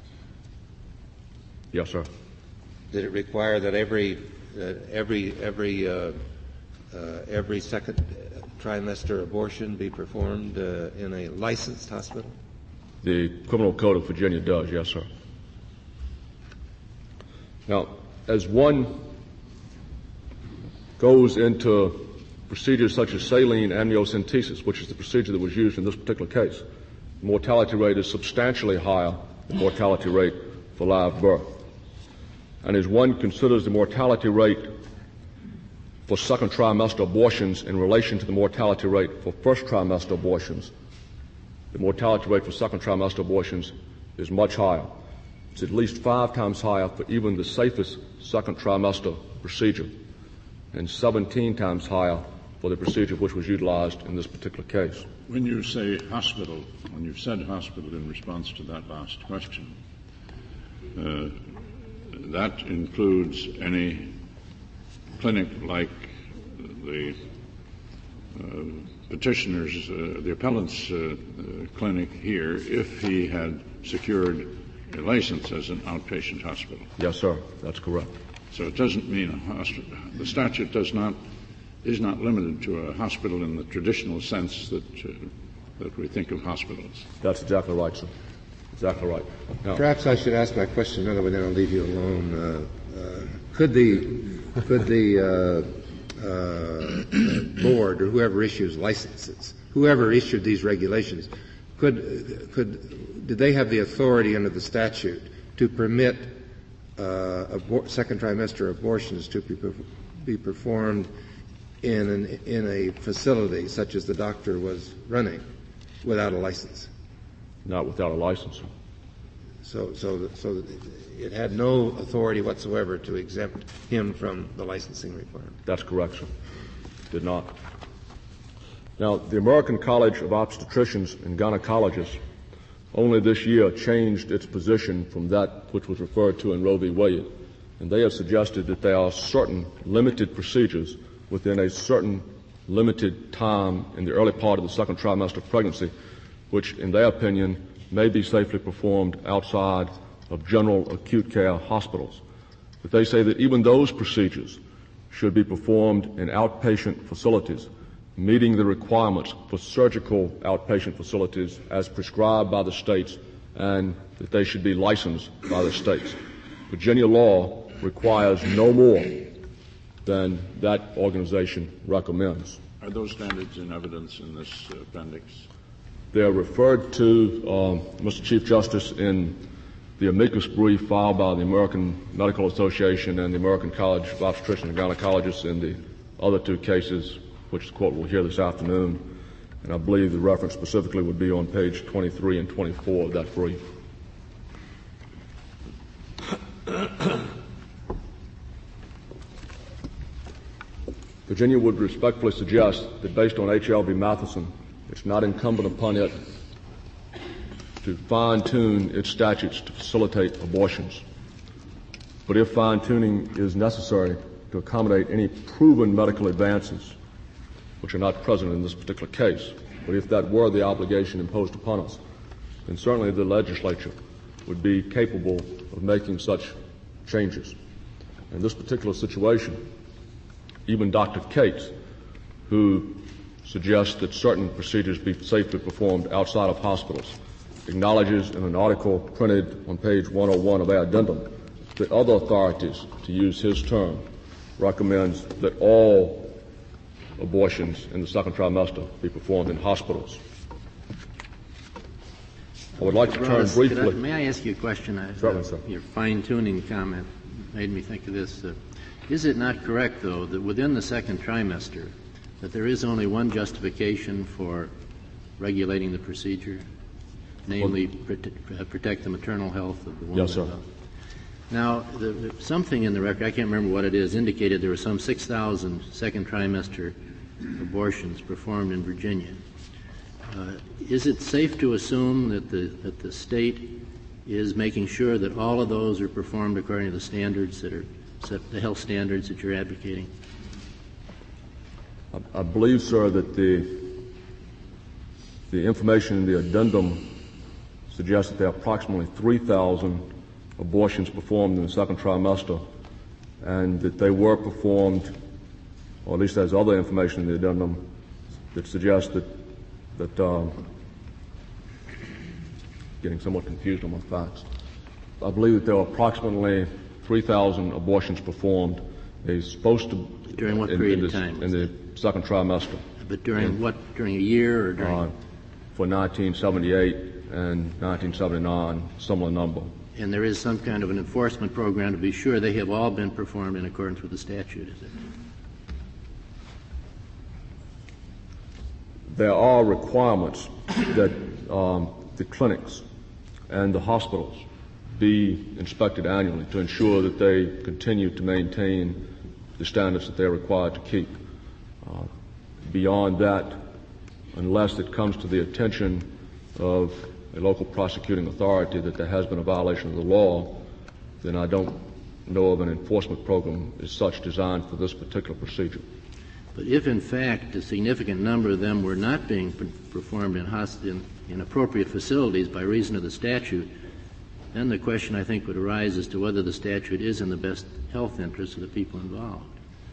Yes, sir. Did it require that every uh, every every uh, uh, every second trimester abortion be performed uh, in a licensed hospital? The Criminal Code of Virginia does, yes, sir. Now, as one goes into procedures such as saline amniocentesis, which is the procedure that was used in this particular case, the mortality rate is substantially higher than the mortality rate for live birth. And as one considers the mortality rate for second trimester abortions in relation to the mortality rate for first trimester abortions, the mortality rate for second trimester abortions is much higher. It's at least five times higher for even the safest second trimester procedure, and seventeen times higher for the procedure which was utilized in this particular case. When you say hospital, when you've said hospital in response to that last question, uh, that includes any clinic like the uh, petitioner's, uh, the appellant's uh, uh, clinic here, if he had secured a license as an outpatient hospital. Yes, sir. That's correct. So it doesn't mean a hospital. The statute does not is not limited to a hospital in the traditional sense that uh, that we think of hospitals. That's exactly right, sir. Exactly right. Now, Perhaps I should ask my question another way, then I'll leave you alone. Uh, uh, could the could the uh, uh, board or whoever issues licenses, whoever issued these regulations, could could did they have the authority under the statute to permit uh, abor- second trimester abortions to be, be performed in an, in a facility such as the doctor was running without a license? not without a license, sir. So, so, that, so that it had no authority whatsoever to exempt him from the licensing requirement. That's correct, sir. Did not. Now, the American College of Obstetricians and Gynecologists only this year changed its position from that which was referred to in Roe v. Wade, and they have suggested that there are certain limited procedures within a certain limited time in the early part of the second trimester of pregnancy, which, in their opinion, may be safely performed outside of general acute care hospitals. But they say that even those procedures should be performed in outpatient facilities, meeting the requirements for surgical outpatient facilities as prescribed by the states, and that they should be licensed by the states. Virginia law requires no more than that organization recommends. Are those standards in evidence in this appendix? They're referred to, um, Mister Chief Justice, in the amicus brief filed by the American Medical Association and the American College of Obstetricians and Gynecologists in the other two cases, which the court will hear this afternoon. And I believe the reference specifically would be on page twenty-three and twenty-four of that brief. Virginia would respectfully suggest that based on H L v. Matheson, it's not incumbent upon it to fine-tune its statutes to facilitate abortions. But if fine-tuning is necessary to accommodate any proven medical advances, which are not present in this particular case, but if that were the obligation imposed upon us, then certainly the legislature would be capable of making such changes. In this particular situation, even Doctor Cates, who suggests that certain procedures be safely performed outside of hospitals, acknowledges in an article printed on page one oh one of our addendum that other authorities, to use his term, recommends that all abortions in the second trimester be performed in hospitals. I would like to turn Ross, briefly. I, may I ask you a question? Certainly, sir. Your fine-tuning comment made me think of this. Uh, is it not correct, though, that within the second trimester, that there is only one justification for regulating the procedure, namely well, prote- protect the maternal health of the woman? Yes, sir. Now, the, the, something in the record, I can't remember what it is, indicated there were some six thousand second trimester abortions performed in Virginia. Uh, is it safe to assume that the, that the state is making sure that all of those are performed according to the standards that are set, the health standards that you're advocating? I, I believe, sir, that the the information in the addendum suggests that there are approximately three thousand abortions performed in the second trimester, and that they were performed, or at least there's other information in the addendum that suggests that that um, getting somewhat confused on my facts. I believe that there were approximately three thousand abortions performed. They're supposed to during what in, period in of this, time? In the second trimester. But during in, what? During a year or during? Uh, for nineteen seventy-eight and nineteen seventy-nine, similar number. And there is some kind of an enforcement program to be sure they have all been performed in accordance with the statute, is it? There are requirements that um, the clinics and the hospitals be inspected annually to ensure that they continue to maintain the standards that they're required to keep. Uh, beyond that, unless it comes to the attention of a local prosecuting authority that there has been a violation of the law, then I don't know of an enforcement program as such designed for this particular procedure. But if, in fact, a significant number of them were not being per- performed in, host- in, in appropriate facilities by reason of the statute, then the question, I think, would arise as to whether the statute is in the best health interest of the people involved.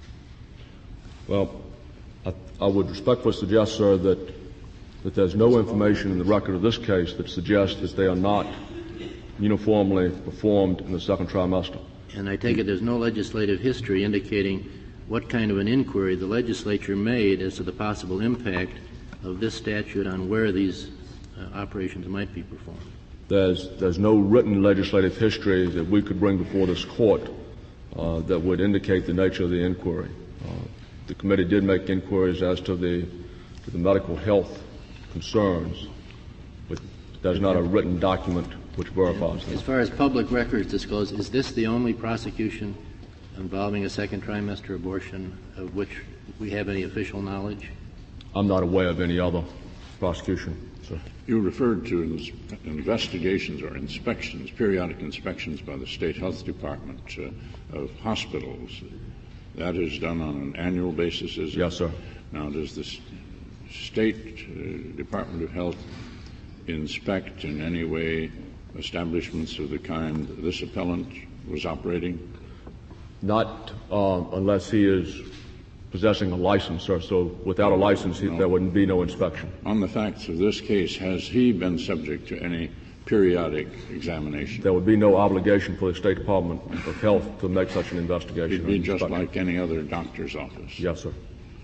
Well, I, I would respectfully suggest, sir, that, that there's no information in the record of this case that suggests that they are not uniformly performed in the second trimester. And I take it there's no legislative history indicating what kind of an inquiry the legislature made as to the possible impact of this statute on where these uh, operations might be performed. There's, there's no written legislative history that we could bring before this court uh, that would indicate the nature of the inquiry. Uh, the committee did make inquiries as to the, to the medical health concerns, but there's not a written document which verifies that. As far as public records disclosed, is this the only prosecution involving a second trimester abortion of which we have any official knowledge? I'm not aware of any other prosecution, sir. You referred to ins- investigations or inspections, periodic inspections by the State Health Department uh, of hospitals. That is done on an annual basis, is it? Yes, sir. Now, does the s- State uh, Department of Health inspect in any way establishments of the kind this appellant was operating? Not uh, unless he is possessing a license, sir. So without a license, he, no. there would be no inspection. On the facts of this case, has he been subject to any periodic examination? There would be no obligation for the State Department of Health to make such an investigation. It'd be just like any other doctor's office. Yes, sir.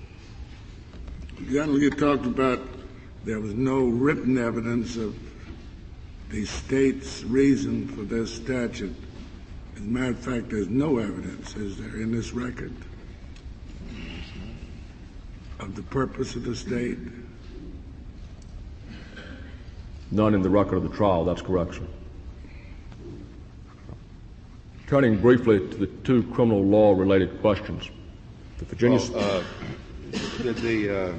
General, you talked about there was no written evidence of the state's reason for this statute. As a matter of fact, there's no evidence, is there, in this record of the purpose of the state? None in the record of the trial. That's correct, sir. Turning briefly to the two criminal law-related questions. The Virginia... Well, uh, did the uh,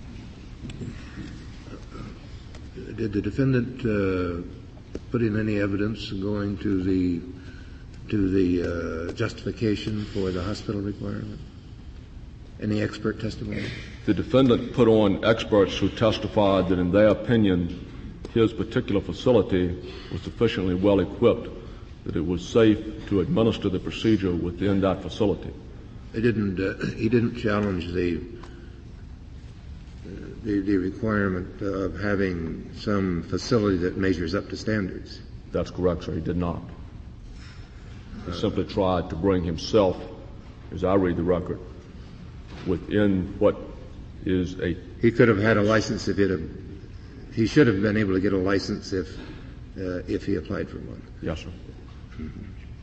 did the defendant uh, put in any evidence going to the to the uh, justification for the hospital requirement? Any expert testimony? The defendant put on experts who testified that, in their opinion, his particular facility was sufficiently well equipped that it was safe to administer the procedure within that facility. They didn't. Uh, he didn't challenge the, uh, the the requirement of having some facility that measures up to standards. That's correct, sir. He did not. He simply tried to bring himself, as I read the record, within what is a. He could have had a license if it had. He should have been able to get a license if uh, if he applied for one. Yes, sir. Mm-hmm.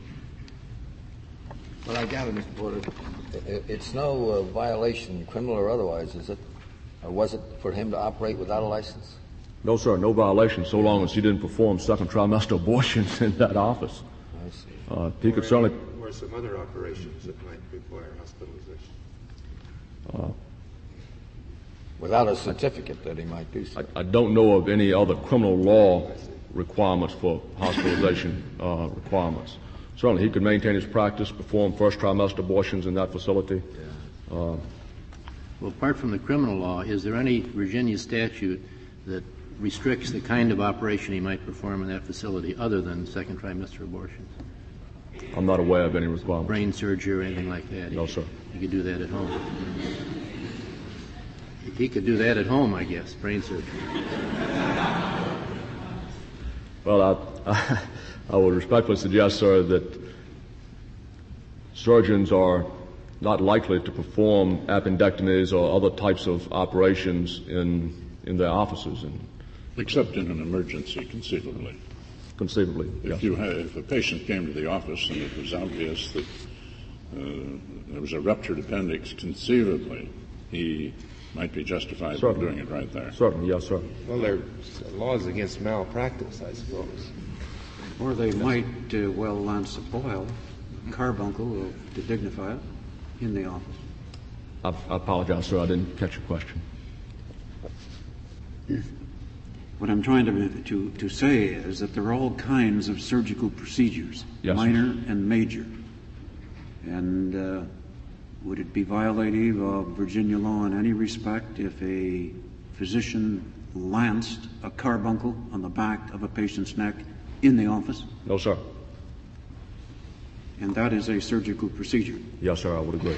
Well, I gather, Mister Porter, it's no uh, violation, criminal or otherwise, is it? Or was it for him to operate without a license? No, sir, no violation so long as he didn't perform second trimester abortions in that office. I see. Uh, he or could certainly. Or some other operations that might require hospitalization. Uh, without a certificate that he might do so. I, I don't know of any other criminal law requirements for hospitalization uh, requirements. Certainly, he could maintain his practice, perform first trimester abortions in that facility. Yeah. Uh, well, apart from the criminal law, is there any Virginia statute that restricts the kind of operation he might perform in that facility other than second trimester abortions? I'm not aware of any requirements. Brain surgery or anything like that? No, sir. He could do that at home. He could do that at home, I guess, brain surgery. Well, I, I, I would respectfully suggest, sir, that surgeons are not likely to perform appendectomies or other types of operations in in their offices. And except in an emergency, conceivably. Conceivably, if yes. You had, if a patient came to the office and it was obvious that uh, there was a ruptured appendix, conceivably, he might be justified in doing it right there. Certainly, yes, sir. Well, there are laws against malpractice, I suppose. Or they might uh, well lance a boil, carbuncle, to dignify it, in the office. I, I apologize, sir. I didn't catch your question. What I'm trying to, to, to say is that there are all kinds of surgical procedures, yes, minor sir. and major. And uh, would it be violative of Virginia law in any respect if a physician lanced a carbuncle on the back of a patient's neck in the office? No, sir. And that is a surgical procedure? Yes, sir, I would agree.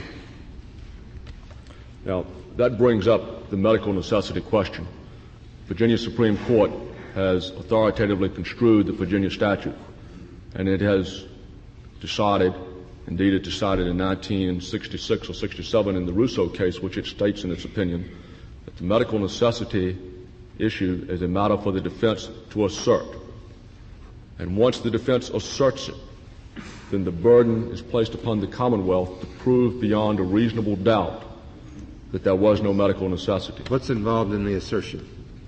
Now, that brings up the medical necessity question. Virginia Supreme Court has authoritatively construed the Virginia statute, and it has decided, indeed it decided in nineteen sixty-six or sixty-seven in the Russo case, which it states in its opinion, that the medical necessity issue is a matter for the defense to assert. And once the defense asserts it, then the burden is placed upon the Commonwealth to prove beyond a reasonable doubt that there was no medical necessity. What's involved in the assertion?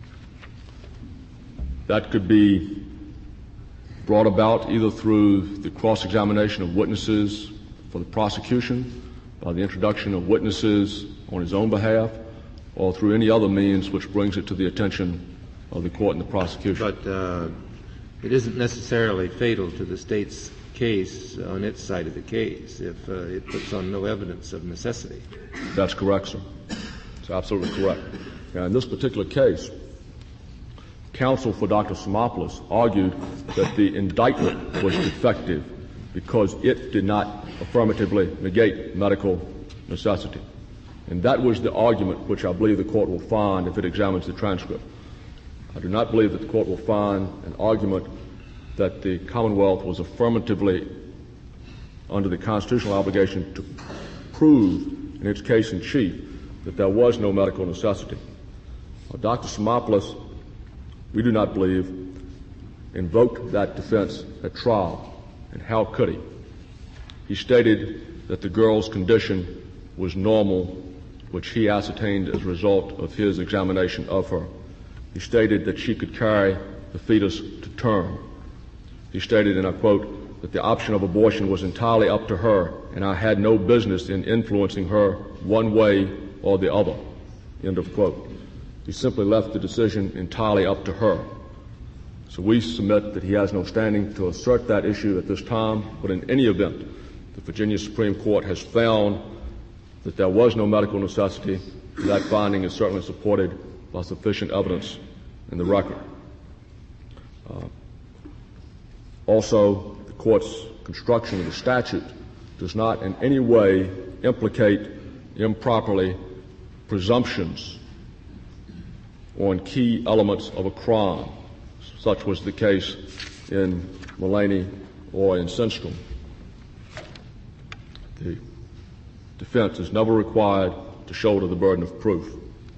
That could be brought about either through the cross-examination of witnesses for the prosecution, by the introduction of witnesses on his own behalf, or through any other means which brings it to the attention of the court and the prosecution. But uh, it isn't necessarily fatal to the state's case on its side of the case if uh, it puts on no evidence of necessity. That's correct, sir. It's absolutely correct. Now, in this particular case, counsel for Doctor Simopoulos argued that the indictment was defective because it did not affirmatively negate medical necessity. And that was the argument which I believe the court will find if it examines the transcript. I do not believe that the court will find an argument that the Commonwealth was affirmatively under the constitutional obligation to prove in its case in chief that there was no medical necessity. Well, Doctor Simopoulos, we do not believe, invoked that defense at trial. And how could he? He stated that the girl's condition was normal, which he ascertained as a result of his examination of her. He stated that she could carry the fetus to term. He stated, and I quote, that the option of abortion was entirely up to her, and I had no business in influencing her one way or the other, end of quote. He simply left the decision entirely up to her. So we submit that he has no standing to assert that issue at this time, but in any event, the Virginia Supreme Court has found that there was no medical necessity. That finding is certainly supported by sufficient evidence in the record. Uh, also, the court's construction of the statute does not in any way implicate improperly presumptions on key elements of a crime. Such was the case in Mullaney or in Sinstrom. The defense is never required to shoulder the burden of proof.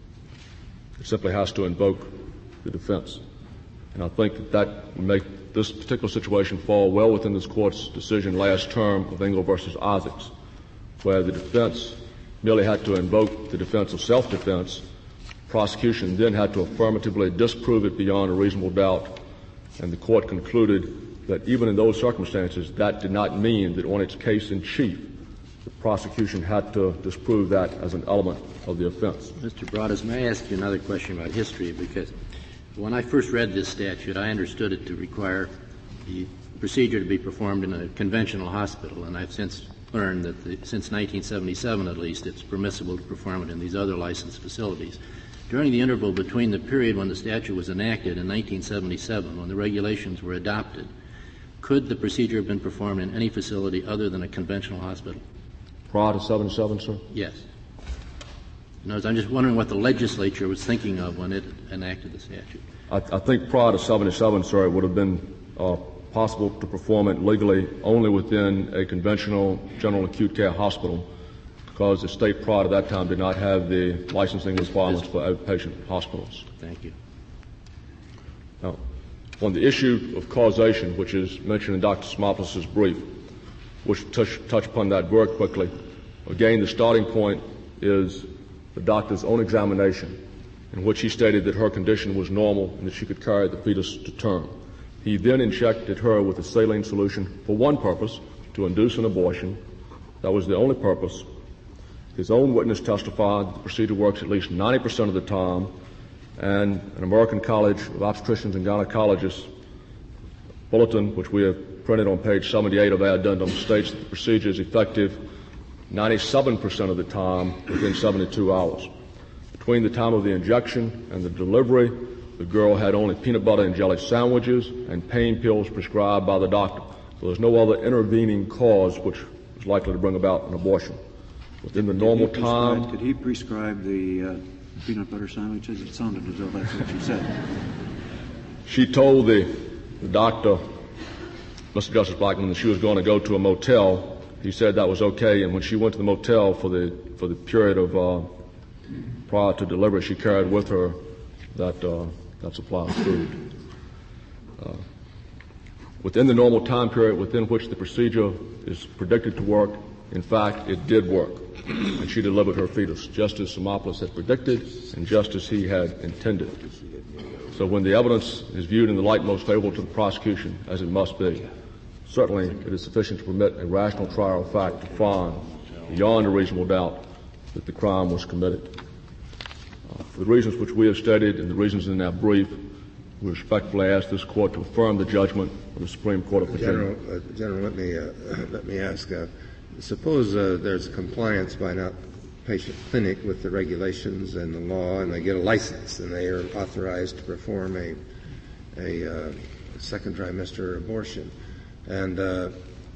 It simply has to invoke the defense. And I think that that would make this particular situation fall well within this court's decision last term of Engel versus Isaacs, where the defense merely had to invoke the defense of self-defense. Prosecution then had to affirmatively disprove it beyond a reasonable doubt, and the court concluded that even in those circumstances, that did not mean that on its case in chief, the prosecution had to disprove that as an element of the offense. Mister Broadus, may I ask you another question about history? Because when I first read this statute, I understood it to require the procedure to be performed in a conventional hospital, and I've since learned that the, since nineteen seventy-seven at least, it's permissible to perform it in these other licensed facilities. During the interval between the period when the statute was enacted in nineteen seventy-seven, when the regulations were adopted, could the procedure have been performed in any facility other than a conventional hospital? Prior to seventy-seven, sir? Yes. In other words, I'm just wondering what the legislature was thinking of when it enacted the statute. I, I think prior to seventy-seven, sir, it would have been uh, possible to perform it legally only within a conventional general acute care hospital, because the state prior to that time did not have the licensing requirements for outpatient hospitals. Thank you. Now, on the issue of causation, which is mentioned in Doctor Smopoulos' brief, which touch, touch upon that very quickly, again, the starting point is the doctor's own examination, in which he stated that her condition was normal and that she could carry the fetus to term. He then injected her with a saline solution for one purpose, to induce an abortion. That was the only purpose. His own witness testified that the procedure works at least ninety percent of the time, and an American College of Obstetricians and Gynecologists bulletin, which we have printed on page seventy-eight of our addendum, states that the procedure is effective ninety-seven percent of the time within seventy-two hours. Between the time of the injection and the delivery, the girl had only peanut butter and jelly sandwiches and pain pills prescribed by the doctor. So there's no other intervening cause which is likely to bring about an abortion. Within the normal did time... Did he prescribe the uh, peanut butter sandwiches? It sounded as though that's what she said. She told the, the doctor, Mister Justice Blackmun, that she was going to go to a motel. He said that was okay, and when she went to the motel for the for the period of uh, prior to delivery, she carried with her that uh, that supply of food. Uh, within the normal time period within which the procedure is predicted to work, in fact, it did work, and she delivered her fetus, just as Smopoulos had predicted and just as he had intended. So when the evidence is viewed in the light most favorable to the prosecution, as it must be, certainly it is sufficient to permit a rational trial of fact to find, beyond a reasonable doubt, that the crime was committed. Uh, for the reasons which we have stated and the reasons in our brief, we respectfully ask this Court to affirm the judgment of the Supreme Court of Virginia. General, uh, General let me, uh, let me ask, uh, suppose uh, there's compliance by an outpatient clinic with the regulations and the law, and they get a license, and they are authorized to perform a, a uh, second trimester abortion. And uh, uh,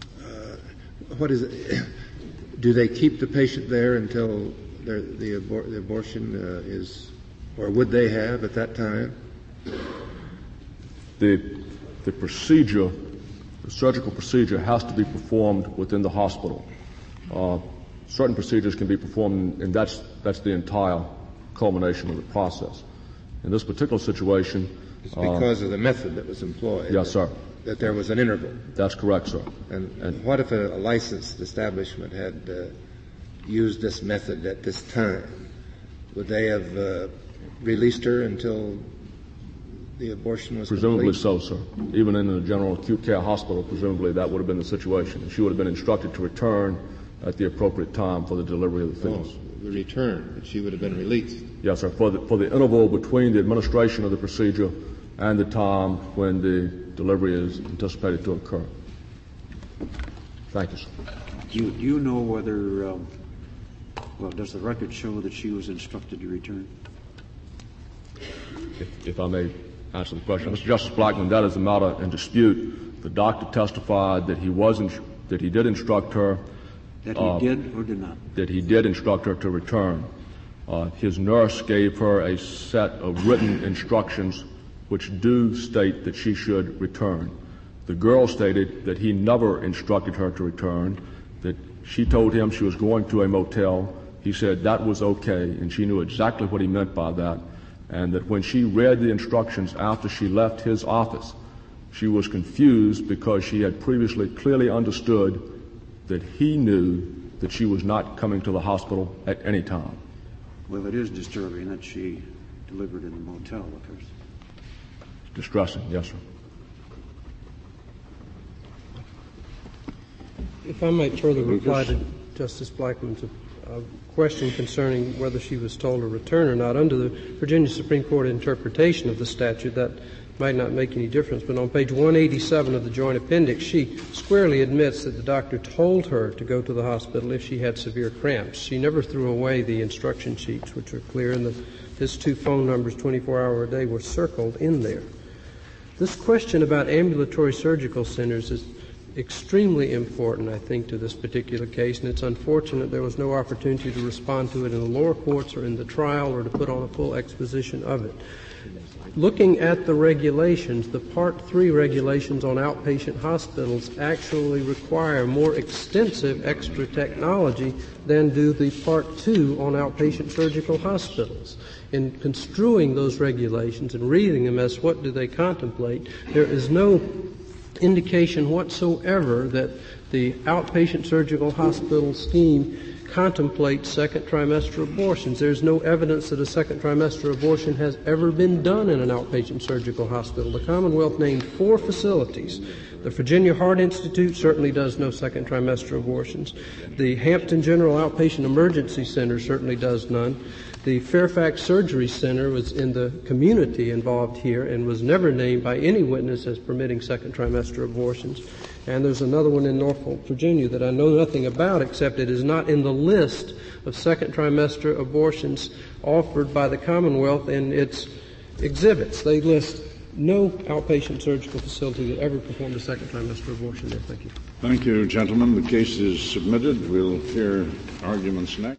what is it? Do they keep the patient there until the, abor- the abortion uh, is, or would they have at that time? The, the procedure, the surgical procedure has to be performed within the hospital. Uh, certain procedures can be performed, and that's, that's the entire culmination of the process. In this particular situation... It's because uh, of the method that was employed. Yes, sir. That there was an interval. That's correct, sir. And, and what if a, a licensed establishment had uh, used this method at this time? Would they have uh, released her until the abortion was Presumably complete? so, sir. Even in a general acute care hospital, presumably that would have been the situation. She would have been instructed to return at the appropriate time for the delivery of the fetus. Oh, the return, but she would have been released. Yes, sir. For the, for the interval between the administration of the procedure and the time when the delivery is anticipated to occur. Thank you, sir. Do you, do you know whether, um, well, does the record show that she was instructed to return? If, if I may answer the question. Mister Justice Blackmun, that is a matter in dispute. The doctor testified that he was ins- that he did instruct her. That he uh, did or did not? That he did instruct her to return. Uh, his nurse gave her a set of written instructions which do state that she should return. The girl stated that he never instructed her to return, that she told him she was going to a motel. He said that was okay, and she knew exactly what he meant by that, and that when she read the instructions after she left his office, she was confused because she had previously clearly understood that he knew that she was not coming to the hospital at any time. Well, it is disturbing that she delivered in a motel with hers. Distressing, yes, sir. If I might further reply to Justice Blackmun's uh, question concerning whether she was told to return or not, under the Virginia Supreme Court interpretation of the statute, that might not make any difference, but on page one eighty-seven of the Joint Appendix, she squarely admits that the doctor told her to go to the hospital if she had severe cramps. She never threw away the instruction sheets, which are clear, and the, his two phone numbers, twenty-four hour a day, were circled in there. This question about ambulatory surgical centers is extremely important, I think, to this particular case, and it's unfortunate there was no opportunity to respond to it in the lower courts or in the trial or to put on a full exposition of it. Looking at the regulations, the Part three regulations on outpatient hospitals actually require more extensive extra technology than do the Part two on outpatient surgical hospitals. In construing those regulations and reading them as what do they contemplate, there is no indication whatsoever that the outpatient surgical hospital scheme contemplates second trimester abortions. There's no evidence that a second trimester abortion has ever been done in an outpatient surgical hospital. The Commonwealth named four facilities. The Virginia Heart Institute certainly does no second trimester abortions. The Hampton General Outpatient Emergency Center certainly does none. The Fairfax Surgery Center was in the community involved here and was never named by any witness as permitting second trimester abortions. And there's another one in Norfolk, Virginia that I know nothing about except it is not in the list of second trimester abortions offered by the Commonwealth in its exhibits. They list no outpatient surgical facility that ever performed a second trimester abortion there. Thank you. Thank you, gentlemen. The case is submitted. We'll hear arguments next.